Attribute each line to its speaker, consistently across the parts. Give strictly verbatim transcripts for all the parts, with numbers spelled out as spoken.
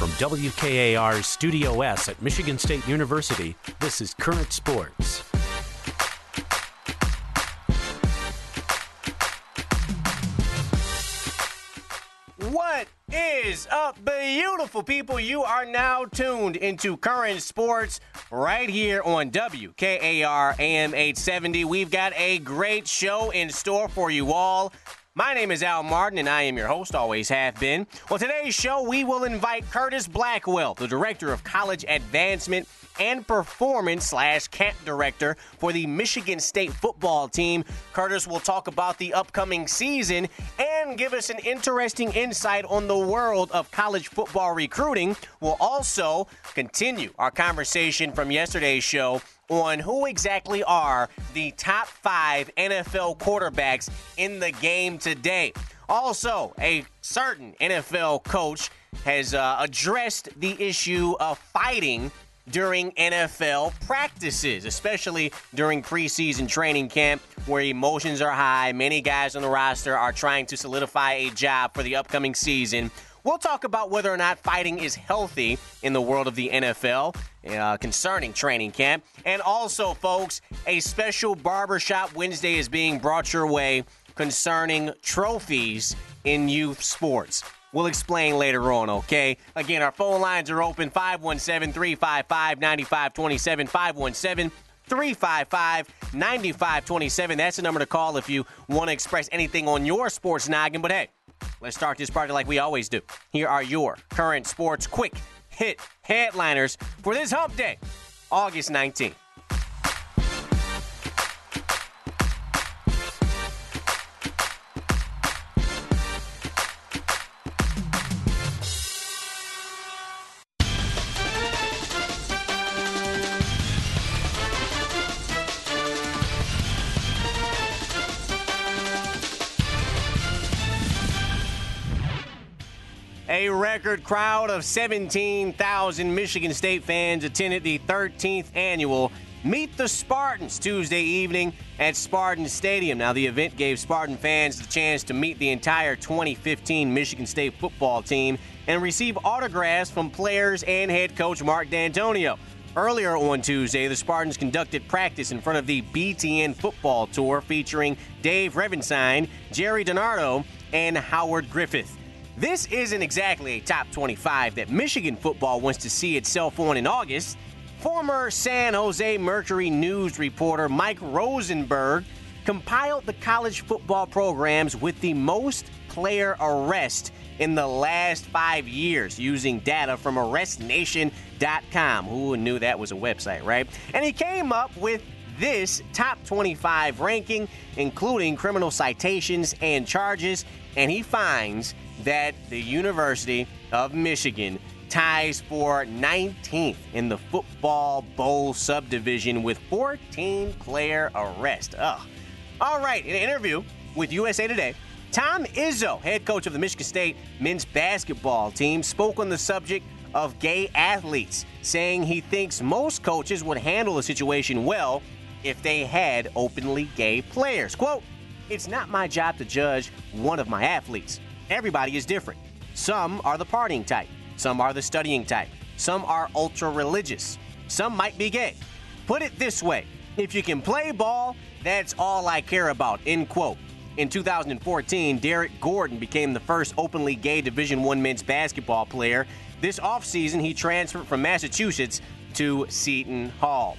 Speaker 1: From W K A R's Studio S at Michigan State University, this is Current Sports.
Speaker 2: What is up, beautiful people? You are now tuned into Current Sports right here on W K A R A M eight seventy. We've got a great show in store for you all. My name is Al Martin, and I am your host, always have been. Well, today's show, we will invite Curtis Blackwell, the Director of College Advancement and Performance slash Camp Director for the Michigan State football team. Curtis will talk about the upcoming season and give us an interesting insight on the world of college football recruiting. We'll also continue our conversation from yesterday's show on who exactly are the top five N F L quarterbacks in the game today. Also, a certain N F L coach has uh, addressed the issue of fighting during N F L practices, especially during preseason training camp where emotions are high. Many guys on the roster are trying to solidify a job for the upcoming season. We'll talk about whether or not fighting is healthy in the world of the N F L uh, concerning training camp. And also, folks, a special Barbershop Wednesday is being brought your way concerning trophies in youth sports. We'll explain later on, okay? Again, our phone lines are open, five one seven, three five five, nine five two seven, five one seven, three five five, nine five two seven. That's the number to call if you want to express anything on your sports noggin. But hey, let's start this party like we always do. Here are your Current Sports quick hit headliners for this hump day, August nineteenth. A record crowd of seventeen thousand Michigan State fans attended the thirteenth annual Meet the Spartans Tuesday evening at Spartan Stadium. Now, the event gave Spartan fans the chance to meet the entire twenty fifteen Michigan State football team and receive autographs from players and head coach Mark D'Antonio. Earlier on Tuesday, the Spartans conducted practice in front of the B T N football tour featuring Dave Revenstein, Jerry DiNardo, and Howard Griffith. This isn't exactly a top twenty-five that Michigan football wants to see itself on in August. Former San Jose Mercury News reporter Mike Rosenberg compiled the college football programs with the most player arrests in the last five years using data from arrest nation dot com. Who knew that was a website, right? And he came up with this top twenty-five ranking, including criminal citations and charges, and he finds that the University of Michigan ties for nineteenth in the football bowl subdivision with fourteen player arrests. Ugh. All right, in an interview with U S A Today, Tom Izzo, head coach of the Michigan State men's basketball team, spoke on the subject of gay athletes, saying he thinks most coaches would handle the situation well if they had openly gay players. Quote, "It's not my job to judge one of my athletes. Everybody is different. Some are the partying type. Some are the studying type. Some are ultra-religious. Some might be gay. Put it this way, if you can play ball, that's all I care about," end quote. In two thousand fourteen, Derek Gordon became the first openly gay Division I men's basketball player. This offseason, he transferred from Massachusetts to Seton Hall.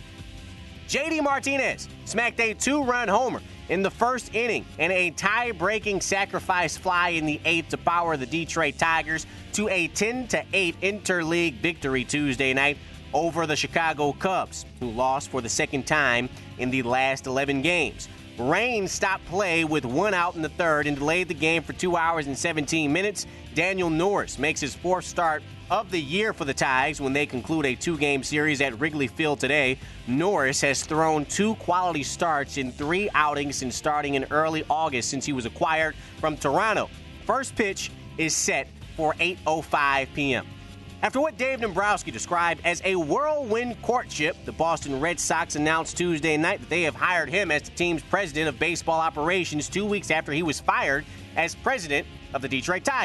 Speaker 2: J D Martinez smacked a two-run homer in the first inning and a tie-breaking sacrifice fly in the eighth to power the Detroit Tigers to a ten to eight interleague victory Tuesday night over the Chicago Cubs, who lost for the second time in the last eleven games. Rain stopped play with one out in the third and delayed the game for two hours and seventeen minutes. Daniel Norris makes his fourth start of the year for the Tigers when they conclude a two-game series at Wrigley Field today. Norris has thrown two quality starts in three outings since starting in early August since he was acquired from Toronto. First pitch is set for eight oh five p.m. After what Dave Dombrowski described as a whirlwind courtship, the Boston Red Sox announced Tuesday night that they have hired him as the team's president of baseball operations two weeks after he was fired as president of the Detroit Tigers.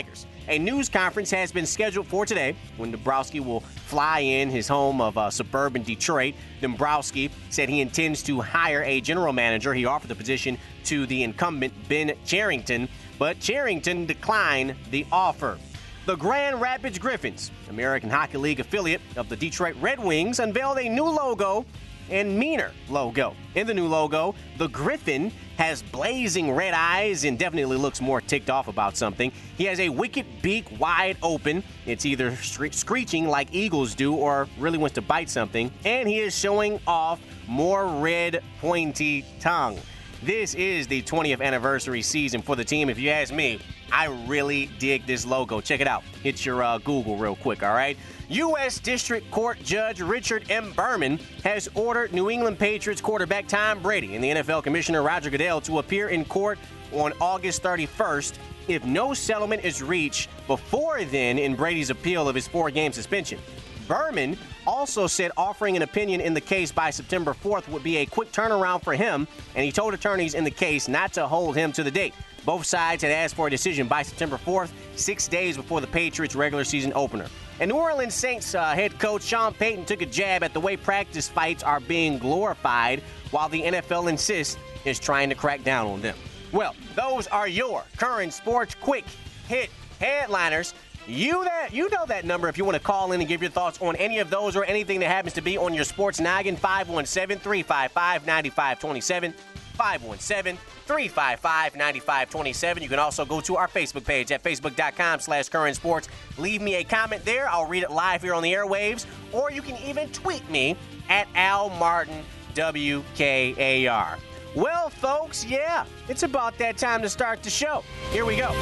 Speaker 2: A news conference has been scheduled for today when Dombrowski will fly in his home of uh, suburban Detroit. Dombrowski said he intends to hire a general manager. He offered the position to the incumbent Ben Cherington, but Cherington declined the offer. The Grand Rapids Griffins, American Hockey League affiliate of the Detroit Red Wings, unveiled a new logo and meaner logo. In the new logo, the Griffin has blazing red eyes and definitely looks more ticked off about something. He has a wicked beak wide open. It's either scre- screeching like eagles do or really wants to bite something. And he is showing off more red pointy tongue. This is the twentieth anniversary season for the team. If you ask me, I really dig this logo. Check it out. Hit your uh, Google real quick, all right? U S District Court Judge Richard M. Berman has ordered New England Patriots quarterback Tom Brady and the N F L Commissioner Roger Goodell to appear in court on August thirty-first if no settlement is reached before then in Brady's appeal of his four-game suspension. Berman also said offering an opinion in the case by September fourth would be a quick turnaround for him, and he told attorneys in the case not to hold him to the date. Both sides had asked for a decision by September fourth, six days before the Patriots' regular season opener. And New Orleans Saints uh, head coach Sean Payton took a jab at the way practice fights are being glorified while the N F L insists is trying to crack down on them. Well, those are your current sports quick hit headliners. You that you know that number if you want to call in and give your thoughts on any of those or anything that happens to be on your sports noggin. five one seven, three five five, nine five two seven. five one seven, three five five, nine five two seven. You can also go to our Facebook page at facebook.com slash current sports. Leave me a comment there. I'll read it live here on the airwaves. Or you can even tweet me at Al Martin W K A R. Well, folks, yeah, it's about that time to start the show. Here we go.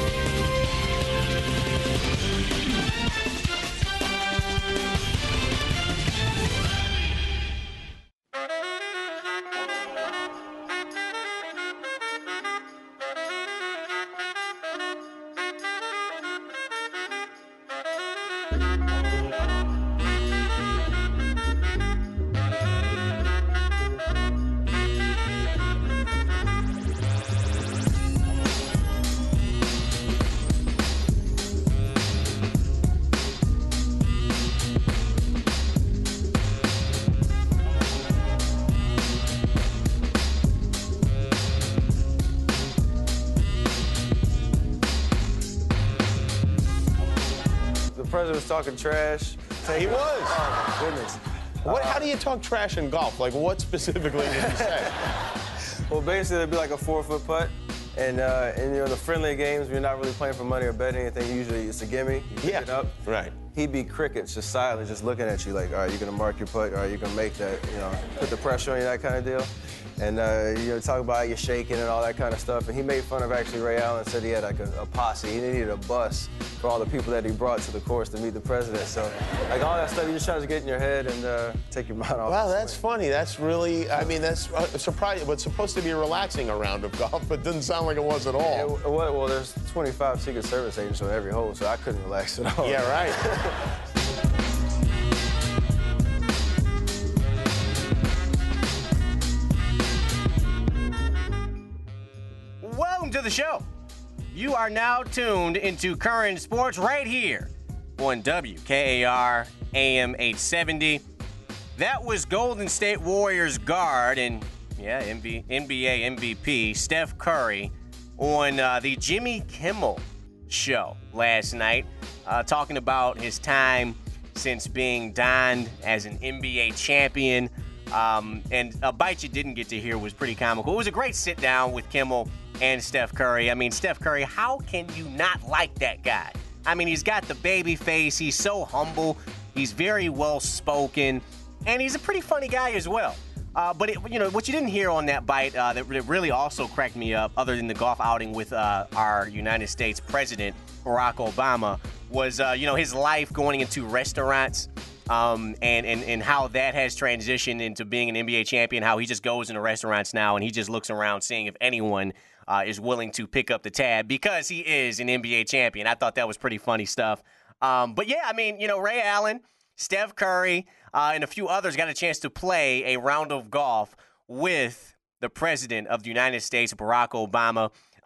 Speaker 3: The president was talking trash.
Speaker 4: He was.
Speaker 3: Oh, my goodness.
Speaker 4: What,
Speaker 3: uh,
Speaker 4: how do you talk trash in golf? Like, what specifically did he say?
Speaker 3: Well, basically, it'd be like a four-foot putt. And, uh, and, you know, the friendly games, you're not really playing for money or betting anything. Usually, it's a gimme. You pick
Speaker 4: Yeah.
Speaker 3: it up.
Speaker 4: Right.
Speaker 3: He'd be crickets, just silent, just looking at you like, all right, you're going to mark your putt, all right, you're going to make that, you know, put the pressure on you, that kind of deal. And, uh, you know, talk about you shaking and all that kind of stuff. And he made fun of actually Ray Allen, said he had like a, a posse. He needed a bus for all the people that he brought to the course to meet the president. So, like, all that stuff, you just try to get in your head and uh, take your mind off.
Speaker 4: Wow, that's funny. That's really, I mean, that's uh, surprising. What's supposed to be a relaxing a round of golf, but doesn't sound like it was at all.
Speaker 3: It, well, well, there's twenty-five Secret Service agents on every hole, so I couldn't relax at all.
Speaker 4: Yeah, right.
Speaker 2: Welcome to the show. You are now tuned into Current Sports right here on W K A R A M eight seventy. That was Golden State Warriors guard and, yeah, N B A M V P Steph Curry on uh, the Jimmy Kimmel show last night, uh, talking about his time since being donned as an N B A champion. Um, and a bite you didn't get to hear was pretty comical. It was a great sit down with Kimmel and Steph Curry. I mean, Steph Curry, how can you not like that guy? I mean, he's got the baby face. He's so humble. He's very well spoken, and he's a pretty funny guy as well. Uh, but it, you know what you didn't hear on that bite uh, that really also cracked me up, other than the golf outing with uh, our United States President Barack Obama, was uh, you know his life going into restaurants. Um, and, and, and how that has transitioned into being an N B A champion, how he just goes into restaurants now and he just looks around seeing if anyone uh, is willing to pick up the tab because he is an N B A champion. I thought that was pretty funny stuff. Um, but, yeah, I mean, you know, Ray Allen, Steph Curry, uh, and a few others got a chance to play a round of golf with the president of the United States, Barack Obama.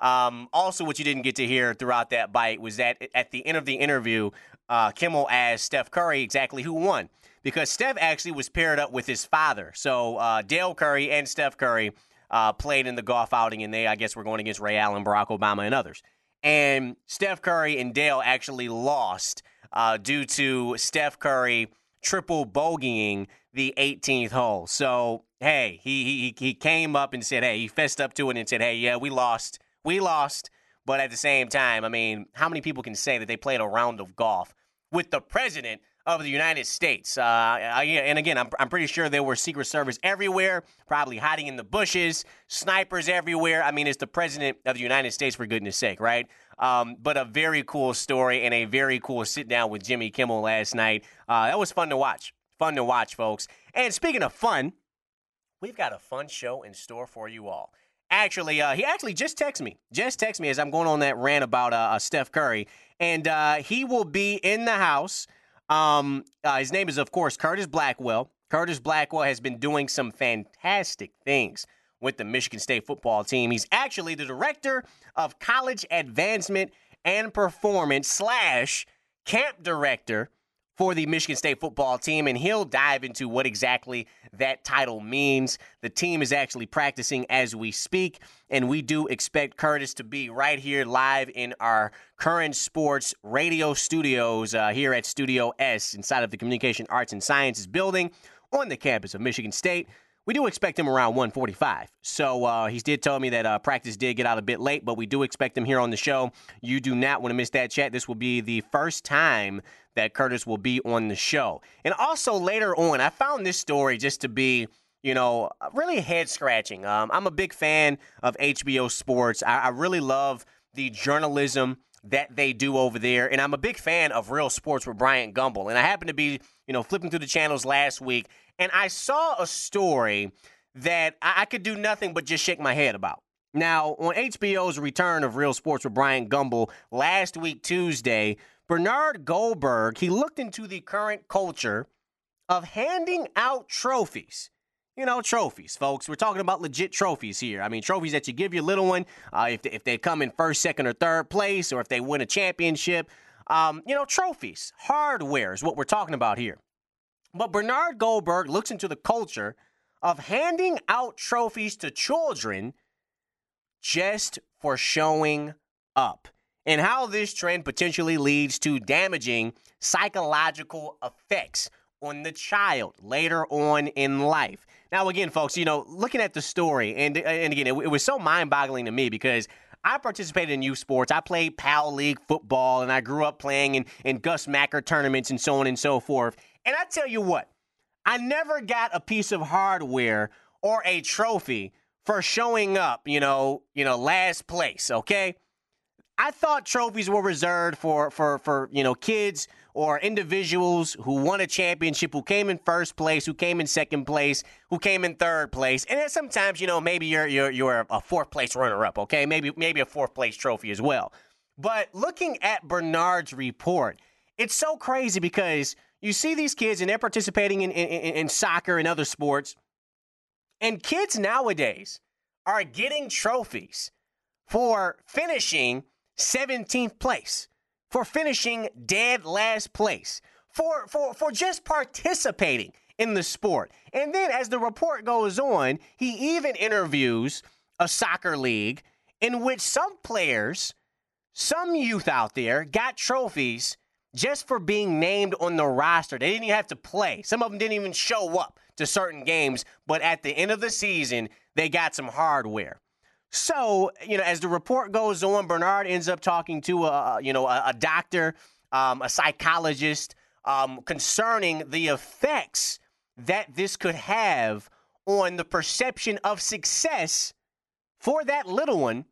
Speaker 2: Um, also, what you didn't get to hear throughout that bite was that at the end of the interview, uh, Kimmel asked Steph Curry exactly who won, because Steph actually was paired up with his father. So uh, Dale Curry and Steph Curry uh, played in the golf outing, and they, I guess, were going against Ray Allen, Barack Obama, and others. And Steph Curry and Dale actually lost uh, due to Steph Curry triple bogeying the eighteenth hole. So, hey, he, he he came up and said, hey, he fessed up to it and said, hey, yeah, we lost. We lost, but at the same time, I mean, how many people can say that they played a round of golf with the president of the United States? Uh, and again, I'm, I'm pretty sure there were Secret Service everywhere, probably hiding in the bushes, snipers everywhere. I mean, it's the president of the United States, for goodness sake, right? Um, but a very cool story and a very cool sit-down with Jimmy Kimmel last night. Uh, that was fun to watch. Fun to watch, folks. And speaking of fun, we've got a fun show in store for you all. Actually, uh, he actually just texted me. Just texted me as I'm going on that rant about uh, uh, Steph Curry. And uh, he will be in the house. Um, uh, his name is, of course, Curtis Blackwell. Curtis Blackwell has been doing some fantastic things with the Michigan State football team. He's actually the director of college advancement and performance slash camp director for the Michigan State football team, and he'll dive into what exactly that title means. The team is actually practicing as we speak, and we do expect Curtis to be right here live in our Current Sports radio studios uh, here at Studio S inside of the Communication Arts and Sciences building on the campus of Michigan State. We do expect him around one forty-five. So uh, he did tell me that uh, practice did get out a bit late, but we do expect him here on the show. You do not want to miss that chat. This will be the first time that Curtis will be on the show. And also later on, I found this story just to be, you know, really head-scratching. Um, I'm a big fan of H B O Sports. I, I really love the journalism that they do over there. And I'm a big fan of Real Sports with Bryant Gumbel. And I happened to be, you know, flipping through the channels last week, and I saw a story that I could do nothing but just shake my head about. Now, on H B O's return of Real Sports with Bryant Gumbel last week, Tuesday, Bernard Goldberg, he looked into the current culture of handing out trophies. You know, trophies, folks. We're talking about legit trophies here. I mean, trophies that you give your little one uh, if, they, if they come in first, second, or third place, or if they win a championship. Um, you know, trophies, hardware is what we're talking about here. But Bernard Goldberg looks into the culture of handing out trophies to children just for showing up, and how this trend potentially leads to damaging psychological effects on the child later on in life. Now, again, folks, you know, looking at the story, and, and again, it, it was so mind-boggling to me because I participated in youth sports. I played PAL League football, and I grew up playing in, in Gus Macker tournaments and so on and so forth. And I tell you what, I never got a piece of hardware or a trophy for showing up, you know, you know, last place, okay? I thought trophies were reserved for, for, for, you know, kids or individuals who won a championship, who came in first place, who came in second place, who came in third place. And then sometimes, you know, maybe you're you're you're a fourth place runner-up, okay? Maybe maybe a fourth place trophy as well. But looking at Bernard's report, it's so crazy because you see these kids and they're participating in, in, in soccer and other sports, and kids nowadays are getting trophies for finishing seventeenth place, for finishing dead last place, for, for, for just participating in the sport. And then as the report goes on, he even interviews a soccer league in which some players, some youth out there, got trophies just for being named on the roster. They didn't even have to play. Some of them didn't even show up to certain games, but at the end of the season, they got some hardware. So, you know, as the report goes on, Bernard ends up talking to a, you know, a, a doctor, um, a psychologist, um, concerning the effects that this could have on the perception of success for that little one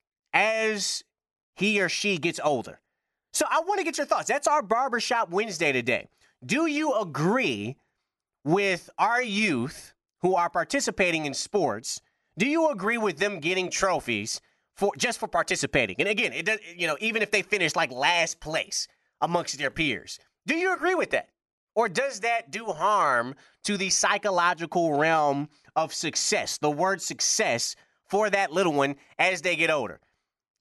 Speaker 2: as he or she gets older. So I want to get your thoughts. That's our Barbershop Wednesday today. Do you agree with our youth who are participating in sports? Do you agree with them getting trophies for just for participating? And again, it does, you know, even if they finish like last place amongst their peers, do you agree with that? Or does that do harm to the psychological realm of success, the word success for that little one as they get older?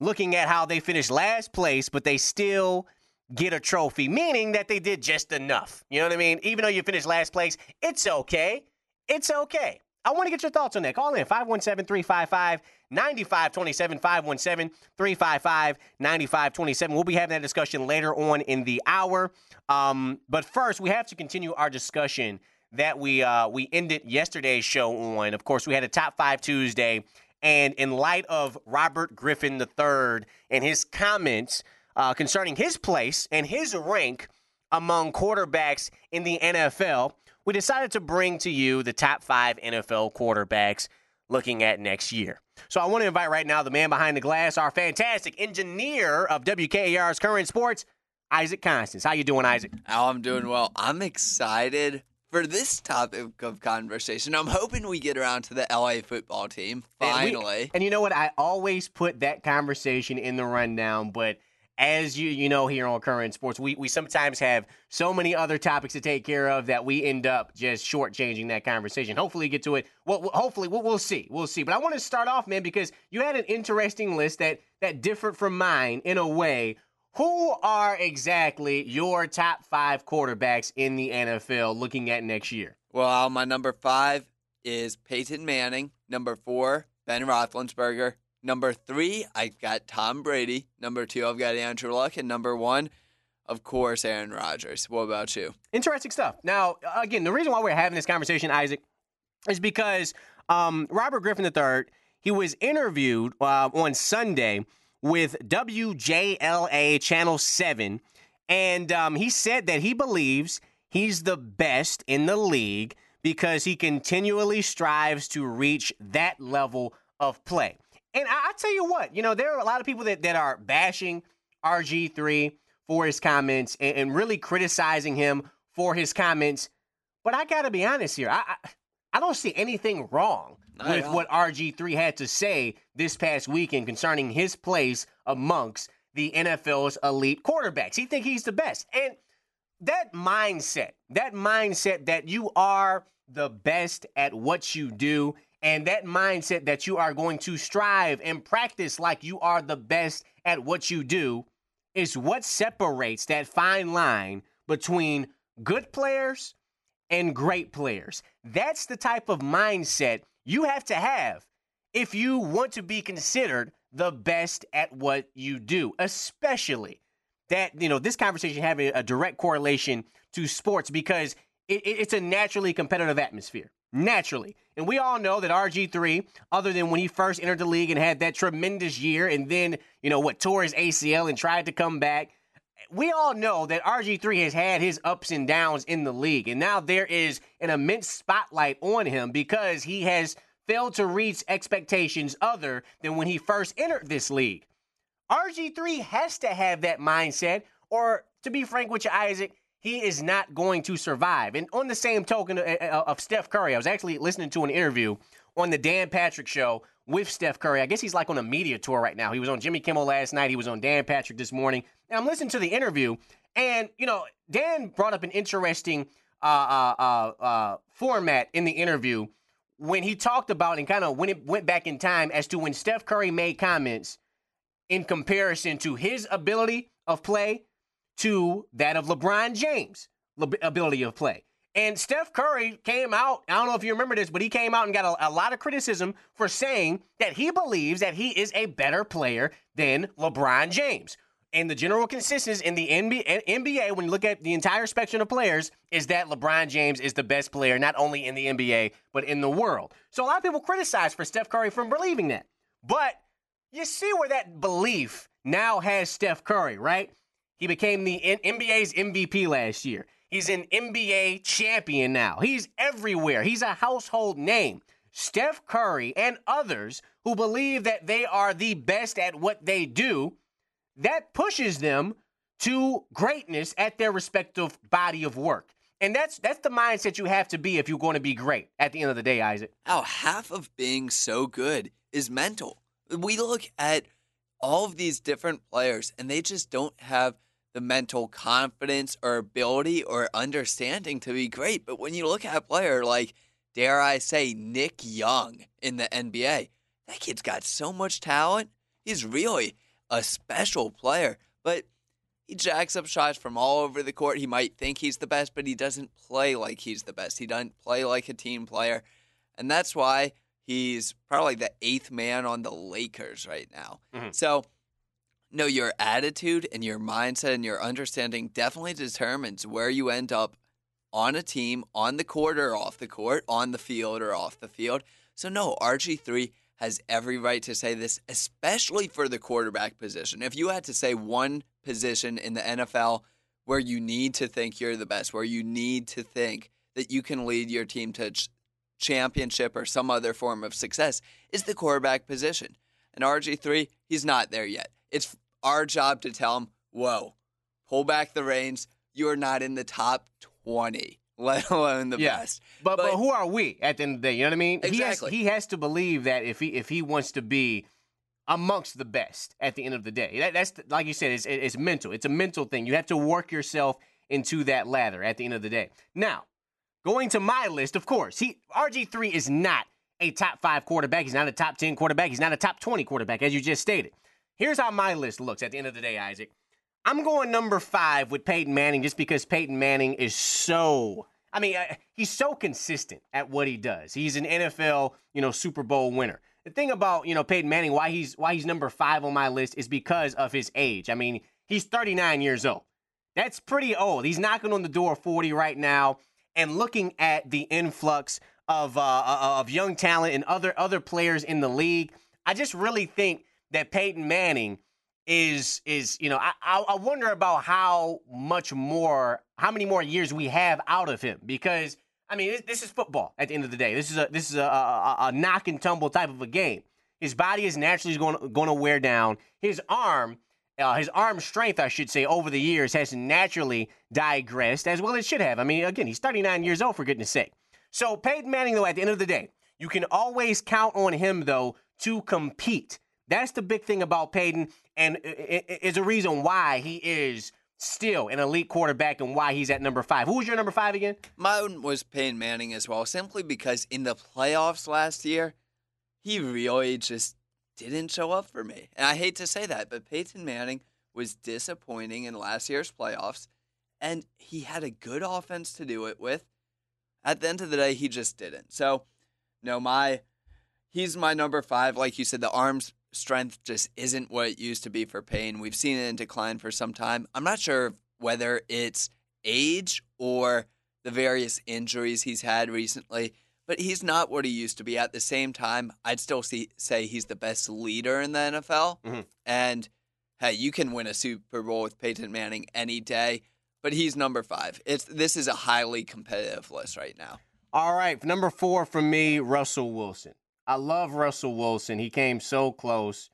Speaker 2: looking at how they finished last place, but they still get a trophy, meaning that they did just enough. You know what I mean? Even though you finished last place, it's okay. It's okay. I want to get your thoughts on that. Call in five one seven, three five five, nine five two seven, five one seven, three five five, nine five two seven. We'll be having that discussion later on in the hour. Um, but first, we have to continue our discussion that we uh, we ended yesterday's show on. Of course, we had a Top five Tuesday, and in light of Robert Griffin the third and his comments uh, concerning his place and his rank among quarterbacks in the N F L, we decided to bring to you the top five N F L quarterbacks looking at next year. So I want to invite right now the man behind the glass, our fantastic engineer of W K A R's Current Sports, Isaac Constance. How you doing, Isaac?
Speaker 5: Oh, I'm doing well. I'm excited for this topic of conversation. I'm hoping we get around to the L A football team, finally.
Speaker 2: And, we, and you know what? I always put that conversation in the rundown, but as you you know here on Current Sports, we, we sometimes have so many other topics to take care of that we end up just shortchanging that conversation. Hopefully get to it. Well, hopefully, we'll, we'll see. We'll see. But I want to start off, man, because you had an interesting list that, that differed from mine in a way. Who are exactly your top five quarterbacks in the N F L looking at next year?
Speaker 5: Well, my number five is Peyton Manning. Number four, Ben Roethlisberger. Number three, I've got Tom Brady. Number two, I've got Andrew Luck. And number one, of course, Aaron Rodgers. What about you?
Speaker 2: Interesting stuff. Now, again, the reason why we're having this conversation, Isaac, is because um, Robert Griffin the third, he was interviewed uh, on Sunday with W J L A Channel seven, and um, he said that he believes he's the best in the league because he continually strives to reach that level of play. And I, I tell you what, you know, there are a lot of people that, that are bashing R G three for his comments and, and really criticizing him for his comments. But I got to be honest here. I, I I don't see anything wrong with what R G three had to say this past weekend concerning his place amongst the N F L's elite quarterbacks. He thinks he's the best. And that mindset, that mindset that you are the best at what you do, and that mindset that you are going to strive and practice like you are the best at what you do is what separates that fine line between good players and great players. That's the type of mindset you have to have if you want to be considered the best at what you do, especially that, you know, this conversation having a direct correlation to sports because it, it, it's a naturally competitive atmosphere. Naturally. And we all know that R G three, other than when he first entered the league and had that tremendous year and then, you know, what, tore his A C L and tried to come back, we all know that R G three has had his ups and downs in the league. And now there is an immense spotlight on him because he has failed to reach expectations other than when he first entered this league. R G three has to have that mindset, or to be frank with you, Isaac, he is not going to survive. And on the same token of Steph Curry, I was actually listening to an interview on the Dan Patrick Show with Steph Curry. I guess he's like on a media tour right now. He was on Jimmy Kimmel last night. He was on Dan Patrick this morning. And I'm listening to the interview, and, you know, Dan brought up an interesting uh, uh, uh, uh, format in the interview when he talked about and kind of when it went back in time as to when Steph Curry made comments in comparison to his ability of play to that of LeBron James' ability of play. And Steph Curry came out, I don't know if you remember this, but he came out and got a, a lot of criticism for saying that he believes that he is a better player than LeBron James. And the general consensus in the N B A, N B A, when you look at the entire spectrum of players, is that LeBron James is the best player, not only in the N B A, but in the world. So a lot of people criticize for Steph Curry for believing that. But you see where that belief now has Steph Curry, right? He became the N B A's M V P last year. He's an N B A champion now. He's everywhere. He's a household name. Steph Curry and others who believe that they are the best at what they do, that pushes them to greatness at their respective body of work. And that's that's the mindset you have to be if you're going to be great at the end of the day, Isaac.
Speaker 5: Oh, half of being so good is mental. We look at all of these different players, and they just don't have the mental confidence or ability or understanding to be great. But when you look at a player like, dare I say, Nick Young in the N B A, that kid's got so much talent. He's really, a special player, but he jacks up shots from all over the court. He might think he's the best, but he doesn't play like he's the best. He doesn't play like a team player. And that's why he's probably the eighth man on the Lakers right now. Mm-hmm. So, no, your attitude and your mindset and your understanding definitely determines where you end up on a team, on the court or off the court, on the field or off the field. So, no, R G three has every right to say this, especially for the quarterback position. If you had to say one position in the N F L where you need to think you're the best, where you need to think that you can lead your team to ch- championship or some other form of success, is the quarterback position. And R G three, he's not there yet. It's our job to tell him, whoa, pull back the reins. You're not in the top twenty. Let alone the
Speaker 2: yeah.
Speaker 5: best.
Speaker 2: But, but but who are we at the end of the day? You know what I mean?
Speaker 5: Exactly.
Speaker 2: He has, he has to believe that if he if he wants to be amongst the best at the end of the day, that, that's the, like you said, it's it's mental. It's a mental thing. You have to work yourself into that ladder at the end of the day. Now, going to my list, of course, he R G three is not a top five quarterback. He's not a top ten quarterback. He's not a top twenty quarterback, as you just stated. Here's how my list looks at the end of the day, Isaac. I'm going number five with Peyton Manning just because Peyton Manning is so, I mean, uh, he's so consistent at what he does. He's an N F L, you know, Super Bowl winner. The thing about, you know, Peyton Manning, why he's why he's number five on my list is because of his age. I mean, he's thirty-nine years old. That's pretty old. He's knocking on the door of forty right now. And looking at the influx of uh, of young talent and other other players in the league, I just really think that Peyton Manning is, is you know, I, I wonder about how much more, how many more years we have out of him. Because, I mean, this, this is football at the end of the day. This is a this is a, a, a knock and tumble type of a game. His body is naturally going, going to wear down. His arm, uh, his arm strength, I should say, over the years has naturally digressed, as well as it should have. I mean, again, he's thirty-nine years old, for goodness sake. So Peyton Manning, though, at the end of the day, you can always count on him, though, to compete. That's the big thing about Peyton, and is a reason why he is still an elite quarterback and why he's at number five. Who was your number five again?
Speaker 5: Mine was Peyton Manning as well, simply because in the playoffs last year, he really just didn't show up for me. And I hate to say that, but Peyton Manning was disappointing in last year's playoffs, and he had a good offense to do it with. At the end of the day, he just didn't. So, no, my he's my number five. Like you said, the arms strength just isn't what it used to be for Payne. We've seen it in decline for some time. I'm not sure whether it's age or the various injuries he's had recently, but he's not what he used to be. At the same time, I'd still see, say he's the best leader in the N F L. Mm-hmm. And, hey, you can win a Super Bowl with Peyton Manning any day, but he's number five. It's This is a highly competitive list right now.
Speaker 2: All right, number four for me, Russell Wilson. I love Russell Wilson. He came so close,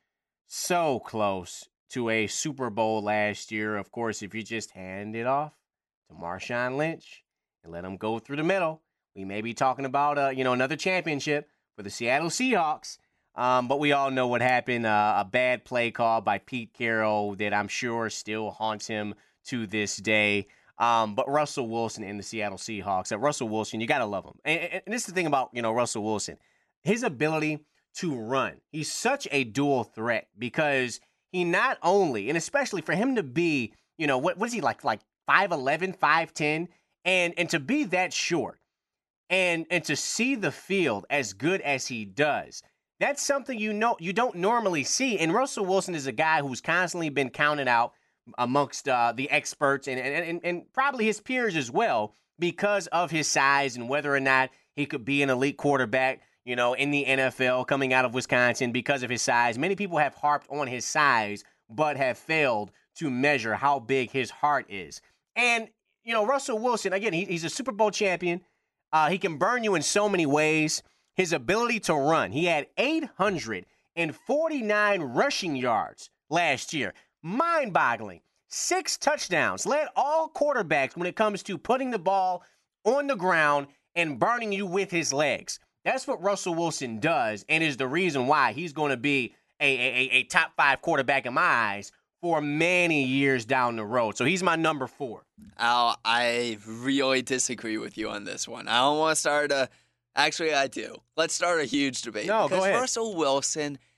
Speaker 2: so close to a Super Bowl last year. Of course, if you just hand it off to Marshawn Lynch and let him go through the middle, we may be talking about uh, you know another championship for the Seattle Seahawks. Um, but we all know what happened, uh, a bad play call by Pete Carroll that I'm sure still haunts him to this day. Um, but Russell Wilson and the Seattle Seahawks, uh, Russell Wilson, you got to love him. And, and, and this is the thing about, you know, Russell Wilson. His ability to run. He's such a dual threat because he not only, and especially for him to be, you know, what, what is he like, like five eleven, five ten, and and to be that short and and to see the field as good as he does, that's something you know you don't normally see. And Russell Wilson is a guy who's constantly been counted out amongst uh, the experts and, and, and, and probably his peers as well because of his size and whether or not he could be an elite quarterback, you know, in the N F L coming out of Wisconsin because of his size. Many people have harped on his size, but have failed to measure how big his heart is. And, you know, Russell Wilson, again, he, he's a Super Bowl champion. Uh, he can burn you in so many ways. His ability to run. He had eight hundred forty-nine rushing yards last year. Mind-boggling. Six touchdowns. Led all quarterbacks when it comes to putting the ball on the ground and burning you with his legs. That's what Russell Wilson does and is the reason why he's going to be a, a, a top five quarterback in my eyes for many years down the road. So he's my number four.
Speaker 5: Al, I really disagree with you on this one. I don't want to start a – actually, I do. Let's start a huge debate.
Speaker 2: No,
Speaker 5: because
Speaker 2: go ahead.
Speaker 5: Russell Wilson,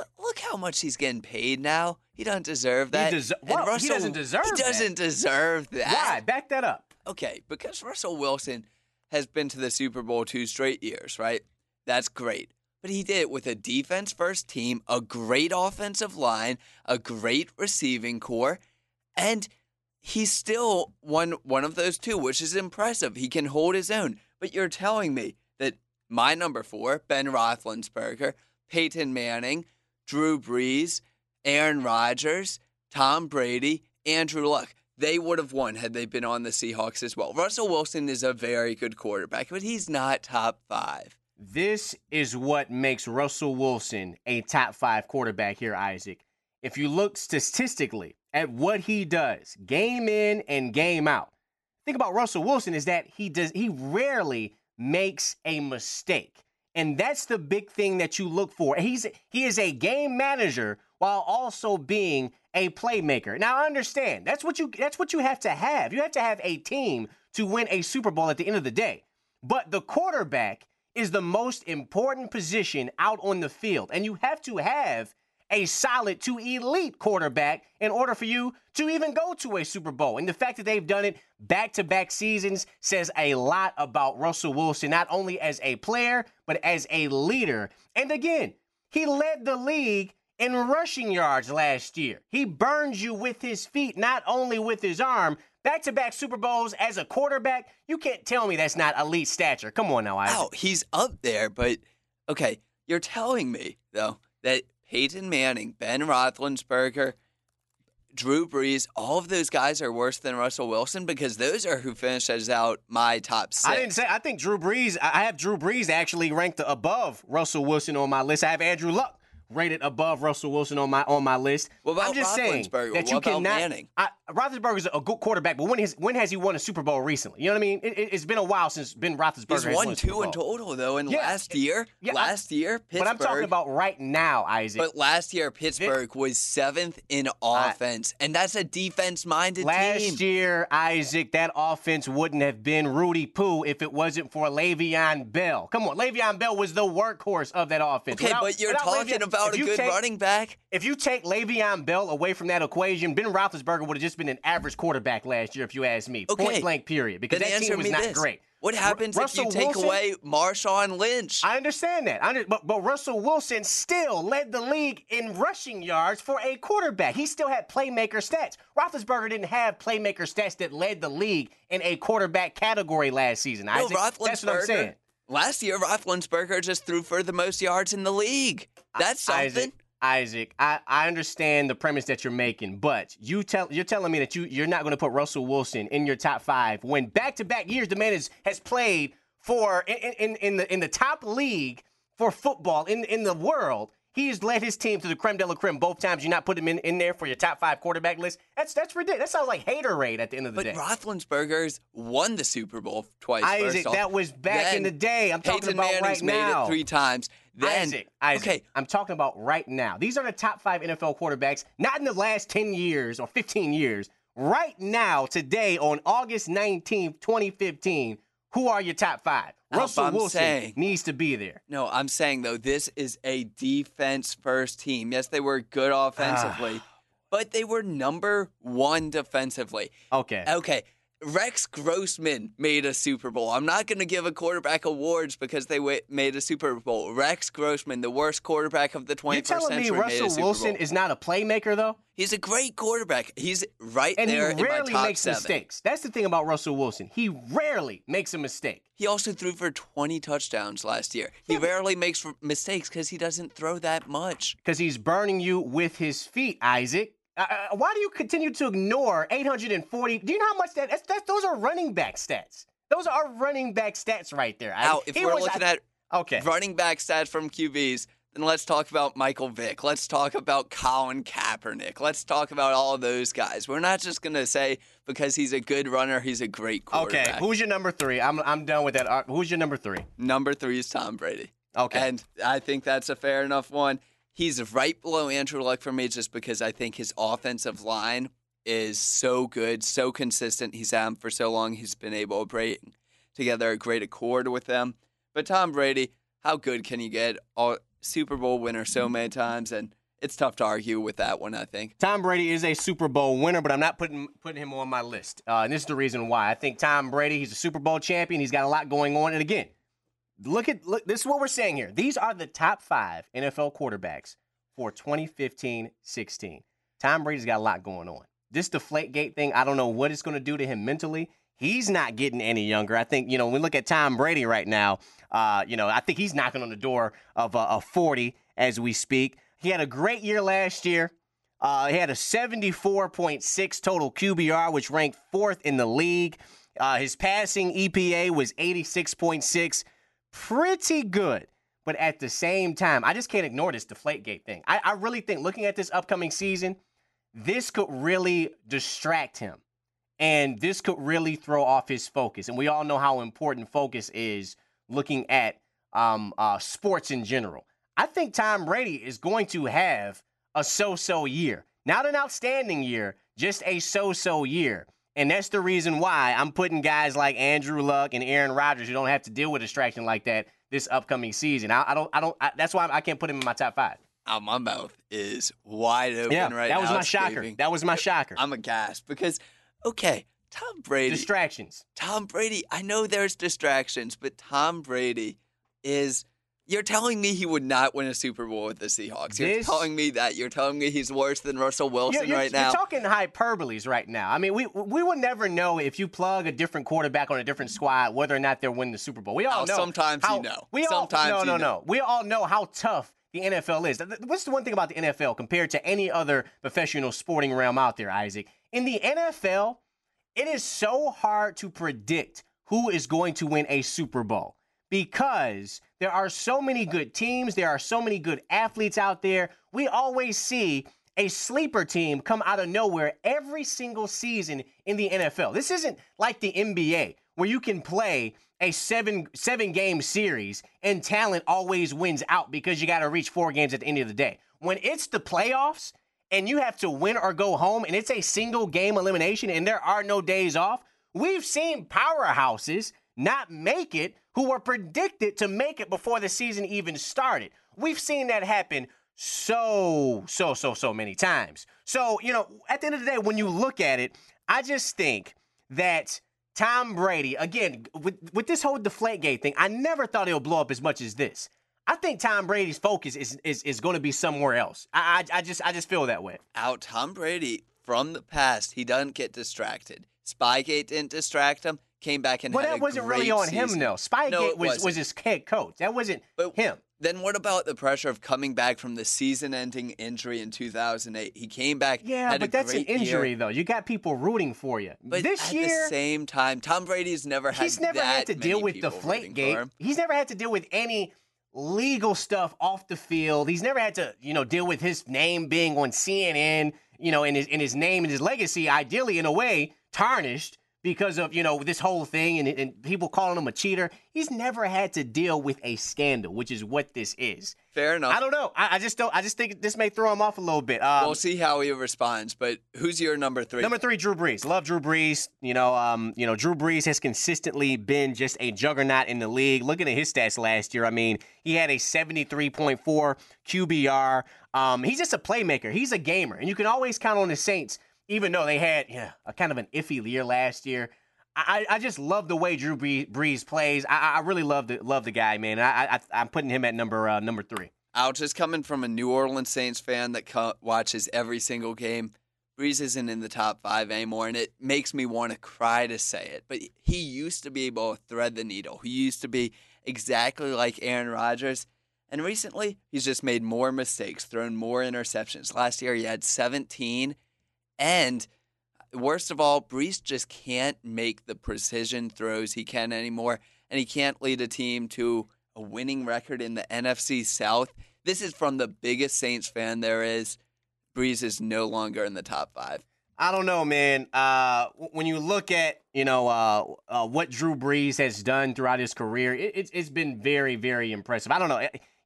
Speaker 5: But look how much he's getting paid now. He doesn't deserve that.
Speaker 2: He, des-
Speaker 5: And
Speaker 2: well,
Speaker 5: Russell,
Speaker 2: he doesn't deserve
Speaker 5: He
Speaker 2: that.
Speaker 5: doesn't deserve that.
Speaker 2: Why? Back that up.
Speaker 5: Okay, because Russell Wilson has been to the Super Bowl two straight years, right? That's great. But he did it with a defense-first team, a great offensive line, a great receiving core, and he's still one, one of those two, which is impressive. He can hold his own. But you're telling me that my number four, Ben Roethlisberger, Peyton Manning, Drew Brees, Aaron Rodgers, Tom Brady, Andrew Luck, they would have won had they been on the Seahawks as well. Russell Wilson is a very good quarterback, but he's not top five.
Speaker 2: This is what makes Russell Wilson a top five quarterback here, Isaac. If you look statistically at what he does, game in and game out, think about Russell Wilson is that he does he rarely makes a mistake. And that's the big thing that you look for. He's he is a game manager while also being a playmaker. Now, I understand. That's what you that's what you have to have. You have to have a team to win a Super Bowl at the end of the day. But the quarterback is the most important position out on the field. And you have to have a solid to elite quarterback in order for you to even go to a Super Bowl. And the fact that they've done it back-to-back seasons says a lot about Russell Wilson, not only as a player, but as a leader. And again, he led the league in rushing yards last year. He burns you with his feet, not only with his arm. Back-to-back Super Bowls as a quarterback, you can't tell me that's not elite stature. Come on now, Isaac.
Speaker 5: Oh, he's up there, but okay, you're telling me, though, that Peyton Manning, Ben Roethlisberger, Drew Brees, all of those guys are worse than Russell Wilson because those are who finishes out my top six.
Speaker 2: I didn't say, I think Drew Brees, I have Drew Brees actually ranked above Russell Wilson on my list. I have Andrew Luck rated above Russell Wilson on my on my list.
Speaker 5: What about
Speaker 2: I'm just saying
Speaker 5: Roethlisberger?
Speaker 2: that you
Speaker 5: What about
Speaker 2: cannot.
Speaker 5: Manning?
Speaker 2: I, Roethlisberger's a good quarterback, but when has when has he won a Super Bowl recently? You know what I mean? It, it, it's been a while since Ben Roethlisberger
Speaker 5: He's
Speaker 2: has
Speaker 5: won
Speaker 2: won a Super
Speaker 5: two in
Speaker 2: Bowl.
Speaker 5: total, though, and
Speaker 2: Yeah,
Speaker 5: last year,
Speaker 2: yeah,
Speaker 5: last
Speaker 2: I,
Speaker 5: year, Pittsburgh.
Speaker 2: But I'm talking about right now, Isaac.
Speaker 5: But last year, Pittsburgh was seventh in offense, and that's a defense-minded
Speaker 2: Last
Speaker 5: team.
Speaker 2: year, Isaac, that offense wouldn't have been Rudy Poo if it wasn't for Le'Veon Bell. Come on, Le'Veon Bell was the workhorse of that offense.
Speaker 5: Okay,
Speaker 2: Without-
Speaker 5: but you're
Speaker 2: without
Speaker 5: talking
Speaker 2: Le'Veon-
Speaker 5: about
Speaker 2: if
Speaker 5: a
Speaker 2: you
Speaker 5: good
Speaker 2: take-
Speaker 5: running back.
Speaker 2: If you take Le'Veon Bell away from that equation, Ben Roethlisberger would have just been an average quarterback last year, if you ask me.
Speaker 5: Okay.
Speaker 2: Point blank, period. Because
Speaker 5: Then
Speaker 2: that
Speaker 5: answer
Speaker 2: team was
Speaker 5: me
Speaker 2: not
Speaker 5: this.
Speaker 2: great.
Speaker 5: What happens
Speaker 2: Ru-
Speaker 5: if you
Speaker 2: Russell
Speaker 5: take
Speaker 2: Wilson-
Speaker 5: away Marshawn Lynch?
Speaker 2: I understand that. I under, but, but Russell Wilson still led the league in rushing yards for a quarterback. He still had playmaker stats. Roethlisberger didn't have playmaker stats that led the league in a quarterback category last season.
Speaker 5: No,
Speaker 2: Isaac, that's what I'm
Speaker 5: Roethlisberger-
Speaker 2: saying.
Speaker 5: Last year, Roethlisberger just threw for the most yards in the league. That's something.
Speaker 2: Isaac, Isaac, I, I understand the premise that you're making, but you tell you're telling me that you you're not going to put Russell Wilson in your top five when back to back years the man is, has played for in, in in the in the top league for football in in the world. He's led his team to the creme de la creme both times. You not put him in, in there for your top five quarterback list. That's that's ridiculous. That sounds like haterade at the end of the
Speaker 5: But
Speaker 2: day.
Speaker 5: Roethlisberger's won the Super Bowl twice.
Speaker 2: Isaac,
Speaker 5: first off.
Speaker 2: that was back in
Speaker 5: Then
Speaker 2: the day. I'm talking
Speaker 5: Peyton
Speaker 2: about
Speaker 5: Manning's
Speaker 2: right
Speaker 5: made
Speaker 2: now.
Speaker 5: it three times. Then,
Speaker 2: Isaac, Isaac,
Speaker 5: okay,
Speaker 2: I'm talking about right now. These are the top five N F L quarterbacks, not in the last ten years or fifteen years. Right now, today, on August nineteenth, twenty fifteen, who are your top five?
Speaker 5: Alp,
Speaker 2: Russell
Speaker 5: I'm
Speaker 2: Wilson
Speaker 5: saying-
Speaker 2: needs to be there.
Speaker 5: no, I'm saying, though, this is a defense-first team. Yes, they were good offensively, but they were number one defensively.
Speaker 2: Okay.
Speaker 5: Okay, Rex Grossman made a Super Bowl. I'm not going to give a quarterback awards because they w- made a Super Bowl. Rex Grossman, the worst quarterback of the
Speaker 2: You're
Speaker 5: twenty-first
Speaker 2: telling me
Speaker 5: century, made a
Speaker 2: Russell
Speaker 5: Super
Speaker 2: Wilson
Speaker 5: Bowl.
Speaker 2: is not a playmaker, though?
Speaker 5: He's a great quarterback. He's right
Speaker 2: And he
Speaker 5: there in my
Speaker 2: rarely
Speaker 5: top
Speaker 2: makes
Speaker 5: seven.
Speaker 2: mistakes. That's the thing about Russell Wilson. He rarely makes a mistake.
Speaker 5: He also threw for twenty touchdowns last year. He rarely makes r- mistakes because he doesn't throw that much.
Speaker 2: Because he's burning you with his feet, Isaac. Uh, uh, why do you continue to ignore eight hundred forty? Do you know how much that? That's, that's those are running back stats. Those are running back stats right there. I-
Speaker 5: Now, if
Speaker 2: he
Speaker 5: we're
Speaker 2: was-
Speaker 5: looking
Speaker 2: I-
Speaker 5: at
Speaker 2: okay,
Speaker 5: running back stats from Q Bs, then let's talk about Michael Vick. Let's talk about Colin Kaepernick. Let's talk about all of those guys. We're not just going to say because he's a good runner, he's a great quarterback.
Speaker 2: okay. Who's your number three? I'm I'm done with that. Uh, Who's your number three?
Speaker 5: Number three is Tom Brady.
Speaker 2: Okay.
Speaker 5: And I think that's a fair enough one. He's right below Andrew Luck for me just because I think his offensive line is so good, so consistent. He's had them for so long. He's been able to bring together a great accord with them. But Tom Brady, how good can you get? All, Super Bowl winner so many times, and it's tough to argue with that one, I think.
Speaker 2: Tom Brady is a Super Bowl winner, but I'm not putting putting him on my list. Uh, and this is the reason why. I think Tom Brady, he's a Super Bowl champion. He's got a lot going on. And again, look at look. This is what we're saying here. These are the top five N F L quarterbacks for twenty fifteen sixteen. Tom Brady's got a lot going on. This Deflategate thing, I don't know what it's going to do to him mentally. He's not getting any younger. I think, you know, when we look at Tom Brady right now, uh, you know, I think he's knocking on the door of, uh, of forty as we speak. He had a great year last year. Uh, he had a seventy-four point six total Q B R, which ranked fourth in the league. Uh, his passing E P A was eighty-six point six. Pretty good. But at the same time, I just can't ignore this Deflategate thing. I, I really think looking at this upcoming season, this could really distract him. And this could really throw off his focus. And we all know how important focus is looking at um, uh, sports in general. I think Tom Brady is going to have a so-so year. Not an outstanding year, just a so-so year. And that's the reason why I'm putting guys like Andrew Luck and Aaron Rodgers who don't have to deal with distraction like that this upcoming season. I, I don't, I don't. I, that's why I can't put him in my top five.
Speaker 5: Oh, my mouth is wide open
Speaker 2: yeah,
Speaker 5: right
Speaker 2: that
Speaker 5: now.
Speaker 2: was my
Speaker 5: It's
Speaker 2: shocker.
Speaker 5: gaping.
Speaker 2: That was my shocker.
Speaker 5: I'm aghast because, okay, Tom Brady.
Speaker 2: Distractions.
Speaker 5: Tom Brady, I know there's distractions, but Tom Brady is, you're telling me he would not win a Super Bowl with the Seahawks. You're
Speaker 2: This-
Speaker 5: telling me that. You're telling me he's worse than Russell Wilson
Speaker 2: You're, you're,
Speaker 5: right now.
Speaker 2: you're talking hyperboles right now. I mean, we we will never know if you plug a different quarterback on a different squad whether or not they're winning the Super Bowl. We all
Speaker 5: Oh,
Speaker 2: know.
Speaker 5: sometimes
Speaker 2: how,
Speaker 5: you know.
Speaker 2: We all,
Speaker 5: Sometimes
Speaker 2: no,
Speaker 5: you
Speaker 2: no,
Speaker 5: know.
Speaker 2: no. We all know how tough the N F L is. What's the one thing about the N F L compared to any other professional sporting realm out there, Isaac? In the N F L, it is so hard to predict who is going to win a Super Bowl because there are so many good teams. There are so many good athletes out there. We always see a sleeper team come out of nowhere every single season in the N F L. This isn't like the N B A where you can play a seven seven game series and talent always wins out because you got to reach four games at the end of the day. When it's the playoffs and you have to win or go home and it's a single game elimination and there are no days off, we've seen powerhouses not make it who were predicted to make it before the season even started. We've seen that happen so, so, so, so many times. So, you know, at the end of the day, when you look at it, I just think that Tom Brady, again, with, with this whole Deflategate thing, I never thought it would blow up as much as this. I think Tom Brady's focus is is, is going to be somewhere else. I, I I just I just feel that way.
Speaker 5: Out Tom Brady from the past, he doesn't get distracted. Spygate didn't distract him. Came back and
Speaker 2: Well,
Speaker 5: had
Speaker 2: that
Speaker 5: a
Speaker 2: wasn't
Speaker 5: great
Speaker 2: really on
Speaker 5: season.
Speaker 2: him, though. Spygate
Speaker 5: No, it
Speaker 2: was,
Speaker 5: wasn't.
Speaker 2: was his head coach. That wasn't
Speaker 5: But
Speaker 2: him.
Speaker 5: Then what about the pressure of coming back from the season-ending injury in two thousand eight? He came back.
Speaker 2: Yeah,
Speaker 5: had
Speaker 2: but
Speaker 5: a
Speaker 2: that's an
Speaker 5: great
Speaker 2: injury,
Speaker 5: year.
Speaker 2: though. You got people rooting for you.
Speaker 5: But
Speaker 2: this
Speaker 5: at
Speaker 2: year,
Speaker 5: the same time, Tom Brady's never had
Speaker 2: he's never
Speaker 5: that
Speaker 2: had to deal
Speaker 5: many
Speaker 2: with
Speaker 5: people rooting for
Speaker 2: Deflategate.
Speaker 5: him.
Speaker 2: He's never had to deal with any legal stuff off the field. He's never had to, you know, deal with his name being on C N N, you know, and his, and his name and his legacy, ideally, in a way, tarnished because of, you know, this whole thing and, and people calling him a cheater. He's never had to deal with a scandal, which is what this is.
Speaker 5: Fair enough.
Speaker 2: I don't know. I, I just don't. I just think this may throw him off a little bit. Um,
Speaker 5: We'll see how he responds. But who's your number three?
Speaker 2: Number three, Drew Brees. Love Drew Brees. You know, um, you know, Drew Brees has consistently been just a juggernaut in the league. Looking at his stats last year, I mean, he had a seventy-three point four Q B R. Um, he's just a playmaker. He's a gamer, and you can always count on the Saints, even though they had yeah, a kind of an iffy year last year. I, I just love the way Drew Brees plays. I, I really love the love the guy, man. I, I I'm putting him at number uh, number three.
Speaker 5: Out just coming from a New Orleans Saints fan that co- watches every single game. Brees isn't in the top five anymore, and it makes me want to cry to say it. But he used to be able to thread the needle. He used to be exactly like Aaron Rodgers. And recently, he's just made more mistakes, thrown more interceptions. Last year, he had seventeen. And worst of all, Brees just can't make the precision throws he can anymore. And he can't lead a team to a winning record in the N F C South. This is from the biggest Saints fan there is. Brees is no longer in the top five.
Speaker 2: I don't know, man. Uh, when you look at, you know, uh, uh, what Drew Brees has done throughout his career, it, it's, it's been very, very impressive. I don't know.